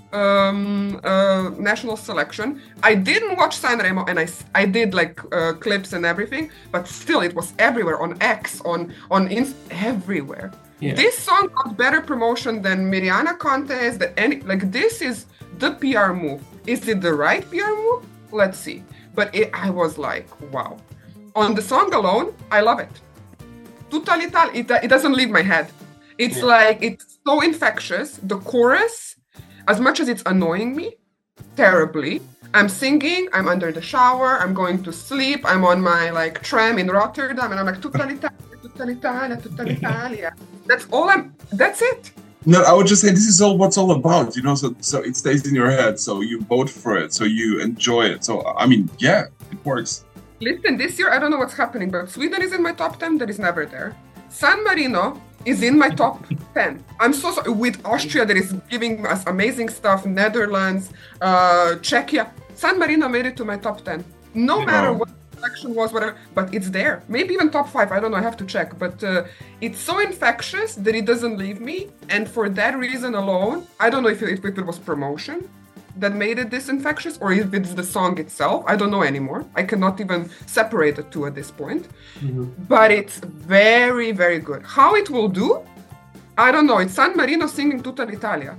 national selection. I didn't watch Sanremo, and I did like clips and everything, but still it was everywhere on X, on everywhere. Yeah. This song got better promotion than Miriana contest, this is the PR move. Is it the right PR move? Let's see. But I was like, wow. On the song alone, I love it. Tutta l'Italia, it doesn't leave my head. It's like, it's so infectious. The chorus, as much as it's annoying me terribly, I'm singing, I'm under the shower, I'm going to sleep, I'm on my like tram in Rotterdam, and I'm like, Tutta l'Italia, Tutta l'Italia, Tutta l'Italia. That's it. No, I would just say this is what's all about, so it stays in your head, so you vote for it, so you enjoy it. So, I mean, yeah, it works. Listen, this year, I don't know what's happening, but Sweden is in my top 10, that is never there. San Marino is in my top 10. I'm so sorry, with Austria that is giving us amazing stuff, Netherlands, Czechia. San Marino made it to my top 10. No matter what the selection was, whatever, but it's there. Maybe even top 5, I don't know, I have to check. But it's so infectious that it doesn't leave me. And for that reason alone, I don't know if it was promotion that made it this infectious, or if it's the song itself. I don't know anymore. I cannot even separate the two at this point. Mm-hmm. But it's very, very good. How it will do, I don't know. It's San Marino singing Tutta l'Italia.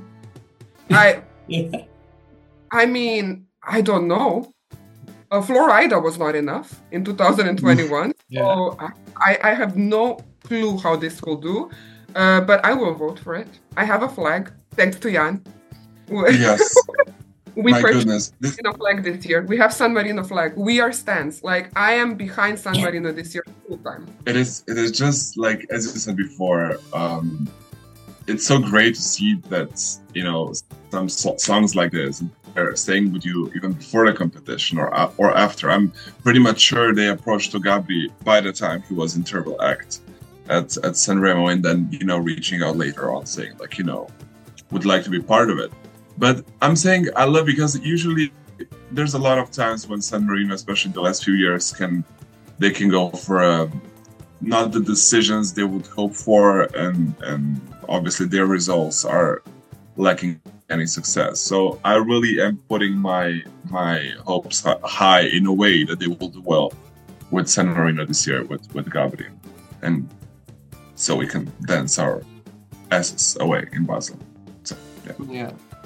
I mean, I don't know. Florida was not enough in 2021. Yeah. So I have no clue how this will do. But I will vote for it. I have a flag, thanks to Jan. Yes. We My purchased goodness. San Marino flag this year. We have San Marino flag. We are stands. Like, I am behind San Marino this year full time. It is just like, as you said before, it's so great to see that, some songs like this are staying with you even before the competition or after. I'm pretty much sure they approached Gabri by the time he was in Turbo Act at Sanremo, and then, reaching out later on saying like, would like to be part of it. But I'm saying I love, because usually there's a lot of times when San Marino, especially the last few years, they can go for not the decisions they would hope for, and obviously their results are lacking any success. So I really am putting my hopes high in a way that they will do well with San Marino this year with Gabri, and so we can dance our asses away in Basel. So, yeah. Yeah.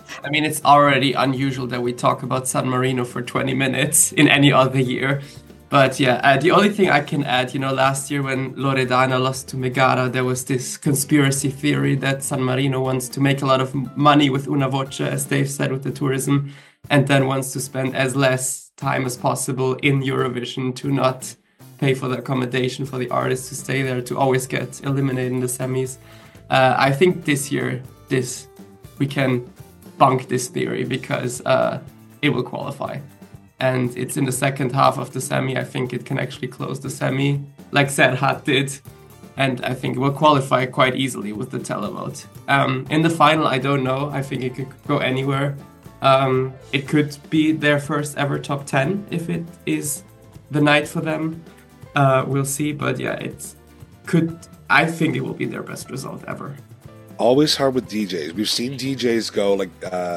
I mean, it's already unusual that we talk about San Marino for 20 minutes in any other year. But yeah, the only thing I can add, last year when Loredana lost to Megara, there was this conspiracy theory that San Marino wants to make a lot of money with Una Voce, as Dave said, with the tourism, and then wants to spend as less time as possible in Eurovision to not pay for the accommodation for the artists to stay there, to always get eliminated in the semis. I think this year, we can bunk this theory because it will qualify. And it's in the second half of the semi. I think it can actually close the semi, like Serhat did. And I think it will qualify quite easily with the televote. In the final, I don't know. I think it could go anywhere. It could be their first ever top 10 if it is the night for them. We'll see. But yeah, I think it will be their best result ever. Always hard with DJs. We've seen DJs go like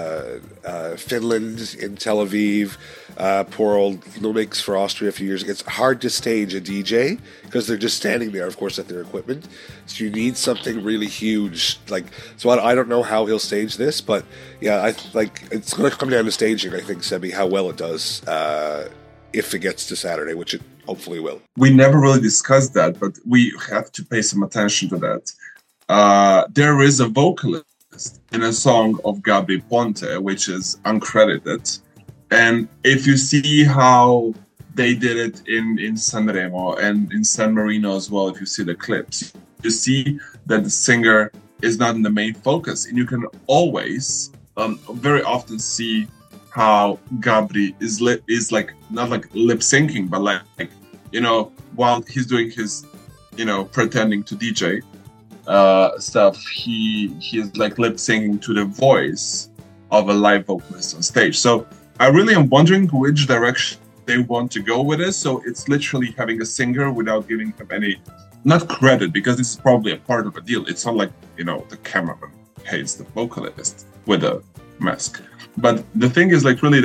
Finland in Tel Aviv, poor old Lumix for Austria a few years ago. It's hard to stage a DJ because they're just standing there, of course, at their equipment. So you need something really huge. So I don't know how he'll stage this, but yeah, it's going to come down to staging. I think, Sebi, how well it does if it gets to Saturday, which it hopefully will. We never really discussed that, but we have to pay some attention to that. There is a vocalist in a song of Gabri Ponte, which is uncredited. And if you see how they did it in Sanremo and in San Marino as well, if you see the clips, you see that the singer is not in the main focus. And you can always, very often see how Gabri is not like lip syncing, but like, while he's doing his, pretending to DJ, stuff, he is like lip syncing to the voice of a live vocalist on stage. So I really am wondering which direction they want to go with this. So it's literally having a singer without giving him any, not credit, because this is probably a part of a deal. It's not like, the cameraman hates the vocalist with a mask. But the thing is really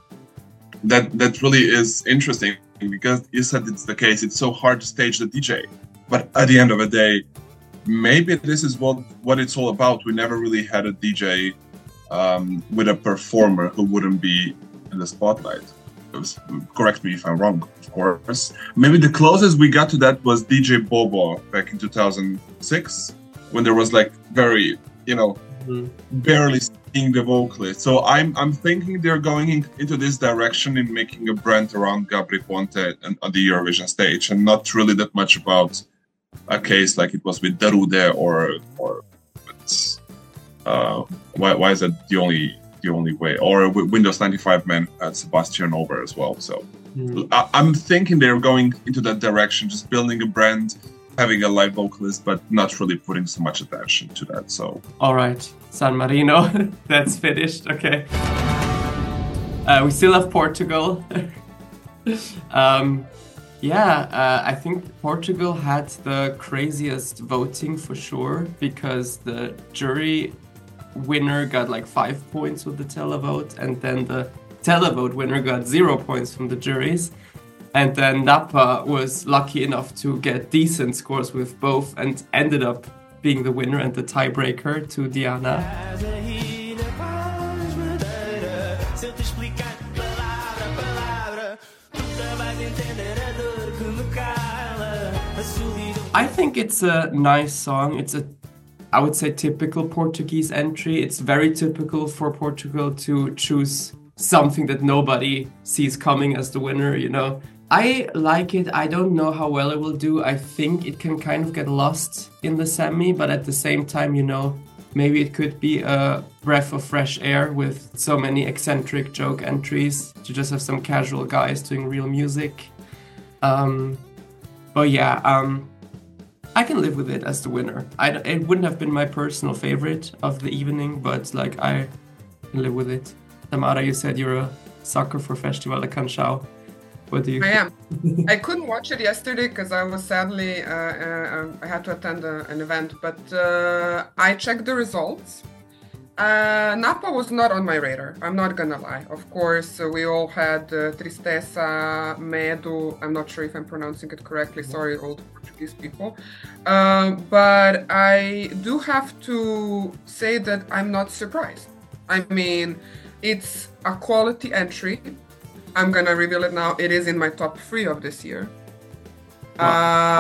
that really is interesting, because you said it's the case. It's so hard to stage the DJ. But at the end of the day, maybe this is what it's all about. We never really had a DJ with a performer who wouldn't be in the spotlight. Correct me if I'm wrong, of course. Maybe the closest we got to that was DJ Bobo back in 2006, when there was very, barely seeing the vocalist. So I'm thinking they're going into this direction in making a brand around Gabri Ponte on the Eurovision stage, and not really that much about a case like it was with Darude or why is that the only way, or with Windows 95 man Sebastian Ober as well. So I'm thinking they're going into that direction, just building a brand, having a live vocalist, but not really putting so much attention to that. So all right, San Marino, that's finished. Okay, we still have Portugal. I think Portugal had the craziest voting for sure, because the jury winner got 5 points with the televote, and then the televote winner got 0 points from the juries. And then Napa was lucky enough to get decent scores with both and ended up being the winner and the tiebreaker to Diana. I think it's a nice song. It's I would say, typical Portuguese entry. It's very typical for Portugal to choose something that nobody sees coming as the winner, I like it. I don't know how well it will do. I think it can kind of get lost in the semi, but at the same time, maybe it could be a breath of fresh air with so many eccentric joke entries to just have some casual guys doing real music. I can live with it as the winner. It wouldn't have been my personal favorite of the evening, but I can live with it. Tamara, you said you're a sucker for Festival de Canção. What do you think? I am. I couldn't watch it yesterday because I was sadly, I had to attend an event, but I checked the results. Napa was not on my radar, I'm not gonna lie. Of course, we all had Tristeza, Medo, I'm not sure if I'm pronouncing it correctly, sorry, old Portuguese people. But I do have to say that I'm not surprised. I mean, it's a quality entry. I'm gonna reveal it now. It is in my top 3 of this year. Wow.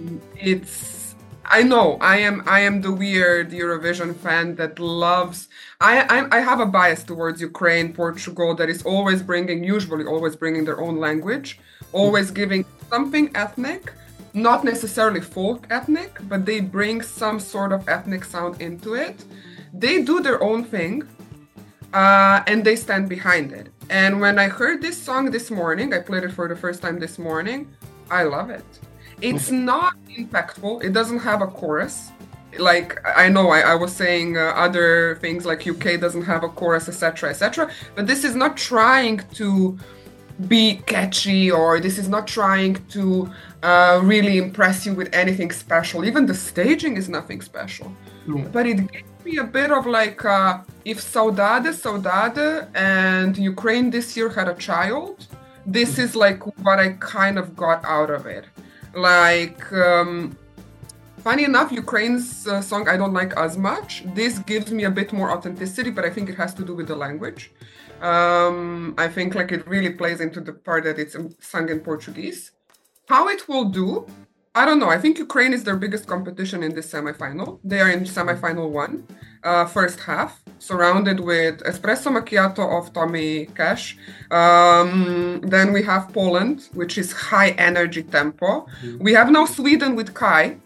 I know I am the weird Eurovision fan that loves. I have a bias towards Ukraine, Portugal, that is usually always bringing their own language, always giving something ethnic, not necessarily folk ethnic, but they bring some sort of ethnic sound into it. They do their own thing, and they stand behind it. And when I heard this song this morning, I played it for the first time this morning. I love it. It's not impactful. It doesn't have a chorus. Like, I know I was saying other things like UK doesn't have a chorus, etc., etc. But this is not trying to be catchy, or this is not trying to really impress you with anything special. Even the staging is nothing special. Yeah. But it gave me a bit of like, if Saudade and Ukraine this year had a child, this is like what I kind of got out of it. Like, funny enough, Ukraine's song I don't like as much. This gives me a bit more authenticity, but I think it has to do with the language. I think like it really plays into the part that it's sung in Portuguese. How it will do, I don't know. I think Ukraine is their biggest competition in this semifinal. They are in semifinal 1, first half, surrounded with Espresso Macchiato of Tommy Cash. Then we have Poland, which is high energy tempo. We have now Sweden with Kai.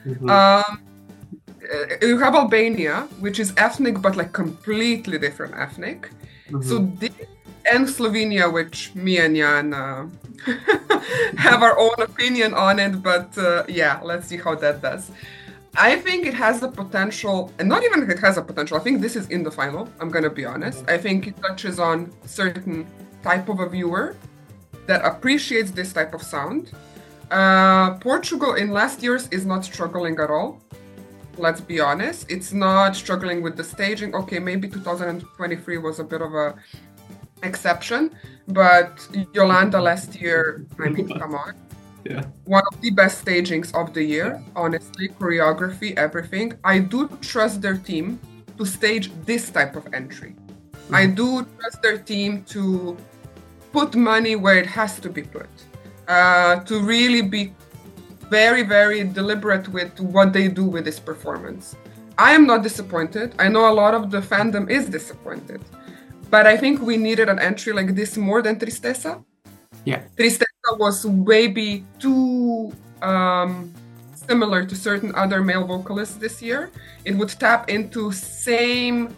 You have Albania, which is ethnic, but like completely different ethnic. So this, and Slovenia, which me and Jan have our own opinion on it, but yeah, let's see how that does. I think it has the potential, and not even it has a potential, I think this is in the final, I'm gonna be honest. I think it touches on certain type of a viewer that appreciates this type of sound. Portugal in last years is not struggling at all. Let's be honest. It's not struggling with the staging. Okay, maybe 2023 was a bit of a exception, but Yolanda last year, I mean, come on. Yeah. One of the best stagings of the year, honestly, choreography, everything. I do trust their team to stage this type of entry. I do trust their team to put money where it has to be put, to really be very, very deliberate with what they do with this performance. I am not disappointed. I know a lot of the fandom is disappointed, but I think we needed an entry like this more than Tristeza. Yeah. Tristeza was maybe too similar to certain other male vocalists this year. It would tap into same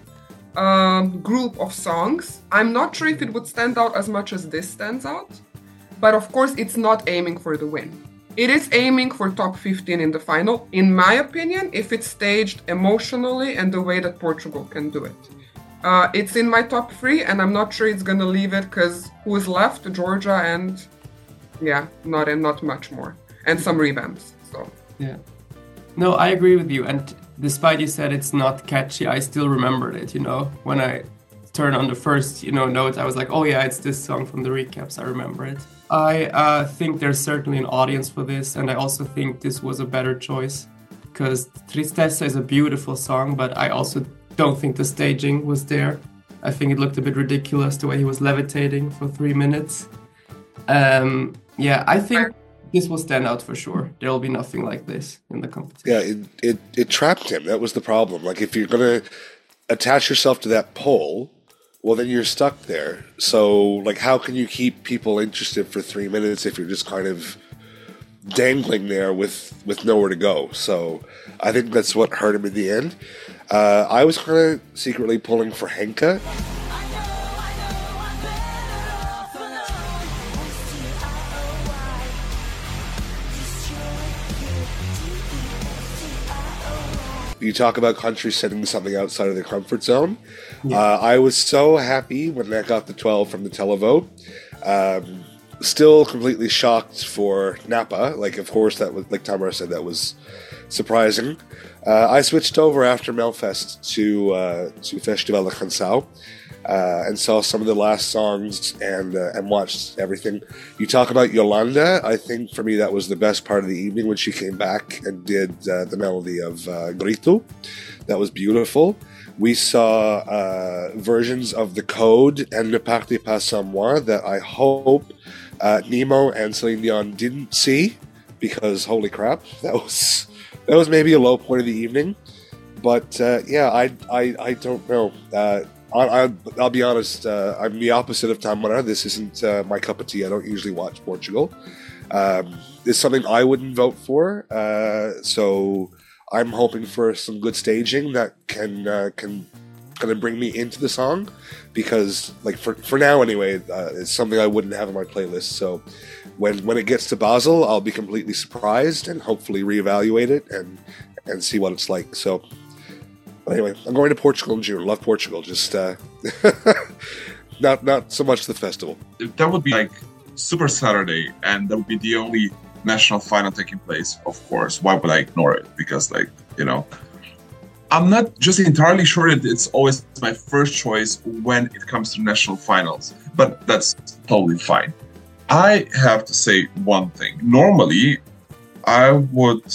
group of songs. I'm not sure if it would stand out as much as this stands out, but of course it's not aiming for the win. It is aiming for top 15 in the final, in my opinion, if it's staged emotionally and the way that Portugal can do it. It's in my top 3, and I'm not sure it's gonna leave it because who is left? Georgia and yeah, not much more, and some revamps. So Yeah. No, I agree with you. And despite you said it's not catchy, I still remembered it. You know, when I turned on the first, note, I was like, oh yeah, it's this song from the recaps. I remember it. I think there's certainly an audience for this, and I also think this was a better choice because Tristeza is a beautiful song, but I also don't think the staging was there. I think it looked a bit ridiculous the way he was levitating for 3 minutes. Yeah, I think this will stand out for sure. There will be nothing like this in the competition. Yeah, it trapped him. That was the problem. Like, if you're going to attach yourself to that pole, well, then you're stuck there. So, like, how can you keep people interested for 3 minutes if you're just kind of dangling there with nowhere to go? So, I think that's what hurt him in the end. I was kind of secretly pulling for Henka. You talk about countries setting something outside of their comfort zone. Yeah. I was so happy when I got the 12 from the televote. Still completely shocked for Napa. Like, of course, that was, like Tamara said, that was surprising. I switched over after Melfest to Festival da Canção. and saw some of the last songs and watched everything. You talk about Yolanda. I think for me that was the best part of the evening when she came back and did the melody of Grito. That was beautiful. We saw versions of The Code and Ne Partez Pas Sans Moi that I hope Nemo and Celine Dion didn't see, because holy crap, that was maybe a low point of the evening. But yeah, I don't know. I'll be honest. I'm the opposite of Tamara. This isn't my cup of tea. I don't usually watch Portugal. It's something I wouldn't vote for. So I'm hoping for some good staging that can kind of bring me into the song, because like for now anyway, it's something I wouldn't have on my playlist. So when it gets to Basel, I'll be completely surprised and hopefully reevaluate it and see what it's like. So. Anyway, I'm going to Portugal in June. Love Portugal. Just not so much the festival. That would be like Super Saturday, and that would be the only national final taking place. Of course, why would I ignore it? Because, like, you know, I'm not just entirely sure that it's always my first choice when it comes to national finals, but that's totally fine. I have to say one thing. Normally, I would.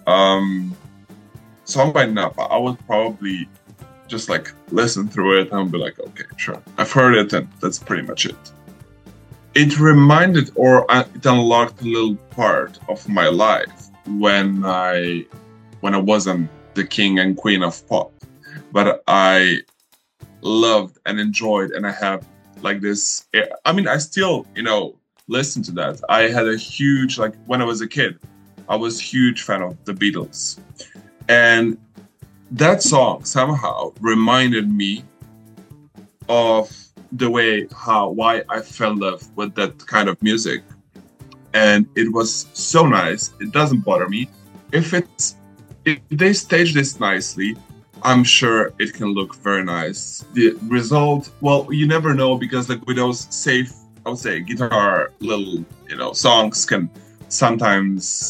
Song by Napa, I would probably just like listen through it and be like, okay, sure, I've heard it, and that's pretty much it. It reminded, or it unlocked a little part of my life when I wasn't the king and queen of pop, but I loved and enjoyed, and I have like this. I mean, I still, listen to that. I had a huge, like when I was a kid, I was a huge fan of the Beatles. And that song somehow reminded me of the why I fell in love with that kind of music. And it was so nice. It doesn't bother me. If they stage this nicely, I'm sure it can look very nice. The result, well, you never know, because like with those safe, I would say, guitar little, songs can sometimes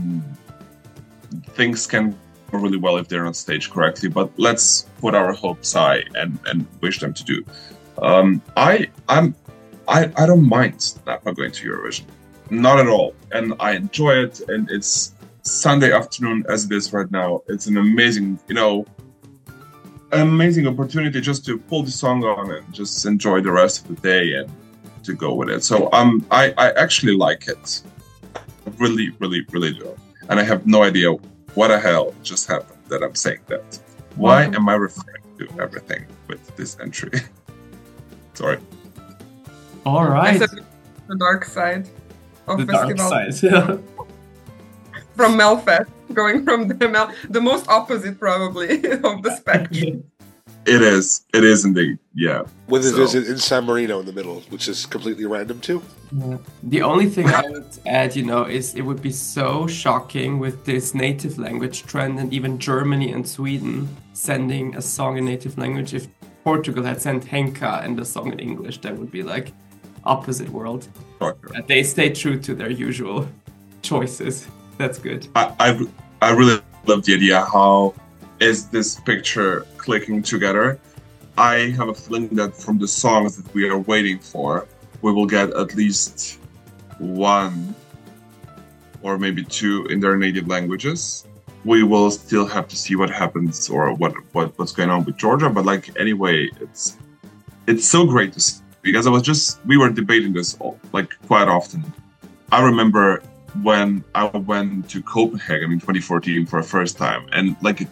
things can really well if they're not staged correctly, but let's put our hopes high and wish them to do. I don't mind Napa going to Eurovision, not at all, and I enjoy it. And it's Sunday afternoon as it is right now. It's an amazing, amazing opportunity just to pull the song on and just enjoy the rest of the day and to go with it. So I actually like it, really, really, really do, and I have no idea what the hell just happened that I'm saying that? Why am I referring to everything with this entry? Sorry. All right. The dark side of The festival. dark side. Yeah. From Melfest, going from the most opposite probably of the spectrum. It is indeed, yeah. With a visit in San Marino in the middle, which is completely random too. Yeah. The only thing I would add, is it would be so shocking with this native language trend, and even Germany and Sweden sending a song in native language. If Portugal had sent Henka and a song in English, that would be like opposite world. Sure. They stay true to their usual choices. That's good. I really love the idea. How is this picture clicking together? I have a feeling that from the songs that we are waiting for, we will get at least one or maybe two in their native languages. We will still have to see what happens or what's going on with Georgia. But like anyway, it's so great to see, because we were debating this quite often. I remember when I went to Copenhagen in 2014 for the first time, and like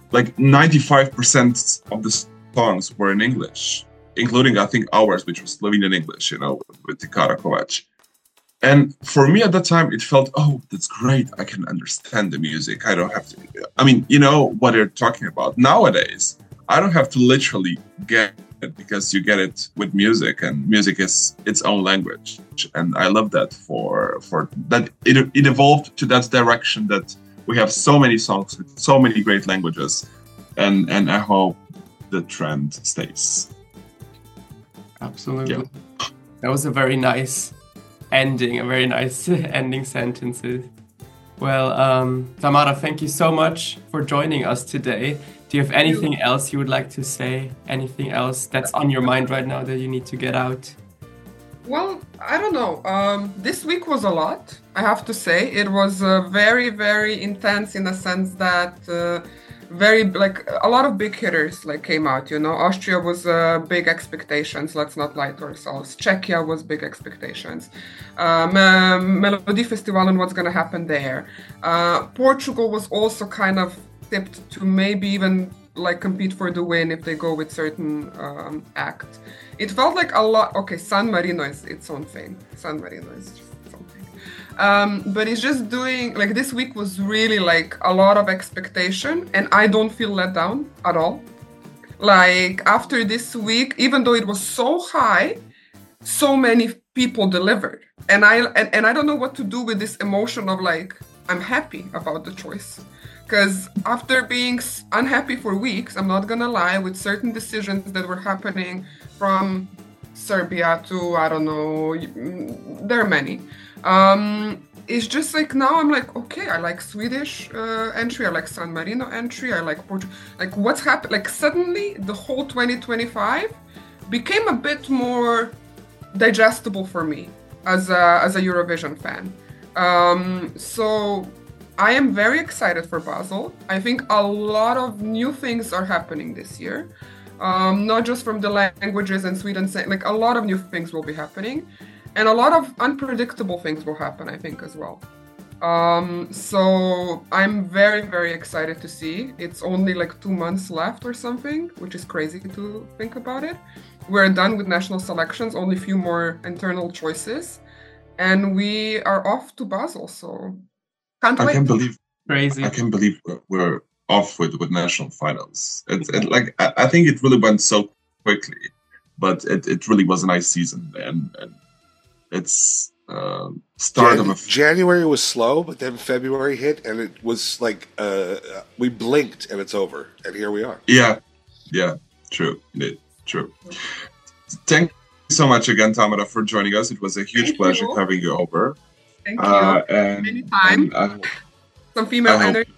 95% of the songs were in English, including I think ours, which was Slovenian English, with Tikara Kovac. And for me at that time, it felt, oh, that's great. I can understand the music. I don't have to. I mean, what they're talking about. Nowadays, I don't have to literally get it, because you get it with music, and music is its own language. And I love that for that. It evolved to that direction, that we have so many songs with so many great languages, and I hope the trend stays. Absolutely. Yeah. That was a very nice ending, a very nice ending sentences. Well, Tamara, thank you so much for joining us today. Do you have anything else you would like to say? Anything else that's on your mind right now that you need to get out? Well, I don't know. This week was a lot, I have to say. It was very, very intense in the sense that a lot of big hitters came out. Austria was big expectations. Let's not lie to ourselves. Czechia was big expectations. Melody Festival and what's going to happen there. Portugal was also kind of tipped to maybe even compete for the win if they go with certain act. It felt like a lot. Okay, San Marino is its own thing. San Marino is just something. But it's just doing this week was really a lot of expectation, and I don't feel let down at all. After this week, even though it was so high, so many people delivered, and I don't know what to do with this emotion of I'm happy about the choice. Because after being unhappy for weeks, I'm not gonna lie, with certain decisions that were happening from Serbia to, I don't know, there are many. It's just now I'm okay, I like Swedish entry, I like San Marino entry, I like Portugal. What's happened? Suddenly the whole 2025 became a bit more digestible for me as a Eurovision fan. So I am very excited for Basel. I think a lot of new things are happening this year. Not just from the languages and Sweden, a lot of new things will be happening. And a lot of unpredictable things will happen, I think, as well. So I'm very, very excited to see. It's only 2 months left or something, which is crazy to think about it. We're done with national selections, only a few more internal choices. And we are off to Basel, so can't wait. Crazy. I can't believe we're off with national finals. I think it really went so quickly, but it really was a nice season, and it's start of a January was slow, but then February hit, and it was we blinked and it's over, and here we are. Yeah, true. Thank you so much again, Tamara, for joining us. It was a huge pleasure having you over. Thank you. Anytime. Some female energy.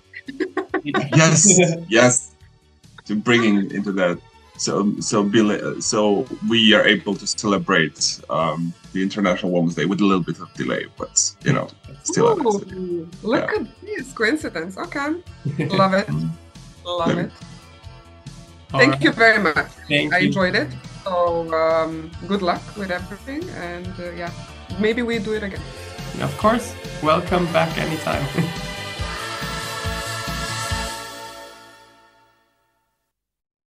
yes, to bringing into that. So we are able to celebrate the International Women's Day with a little bit of delay, but still. Look at this coincidence. Okay, love it. Love it. Thank you very much. I enjoyed it. So good luck with everything, and maybe we do it again. Of course. Welcome back anytime.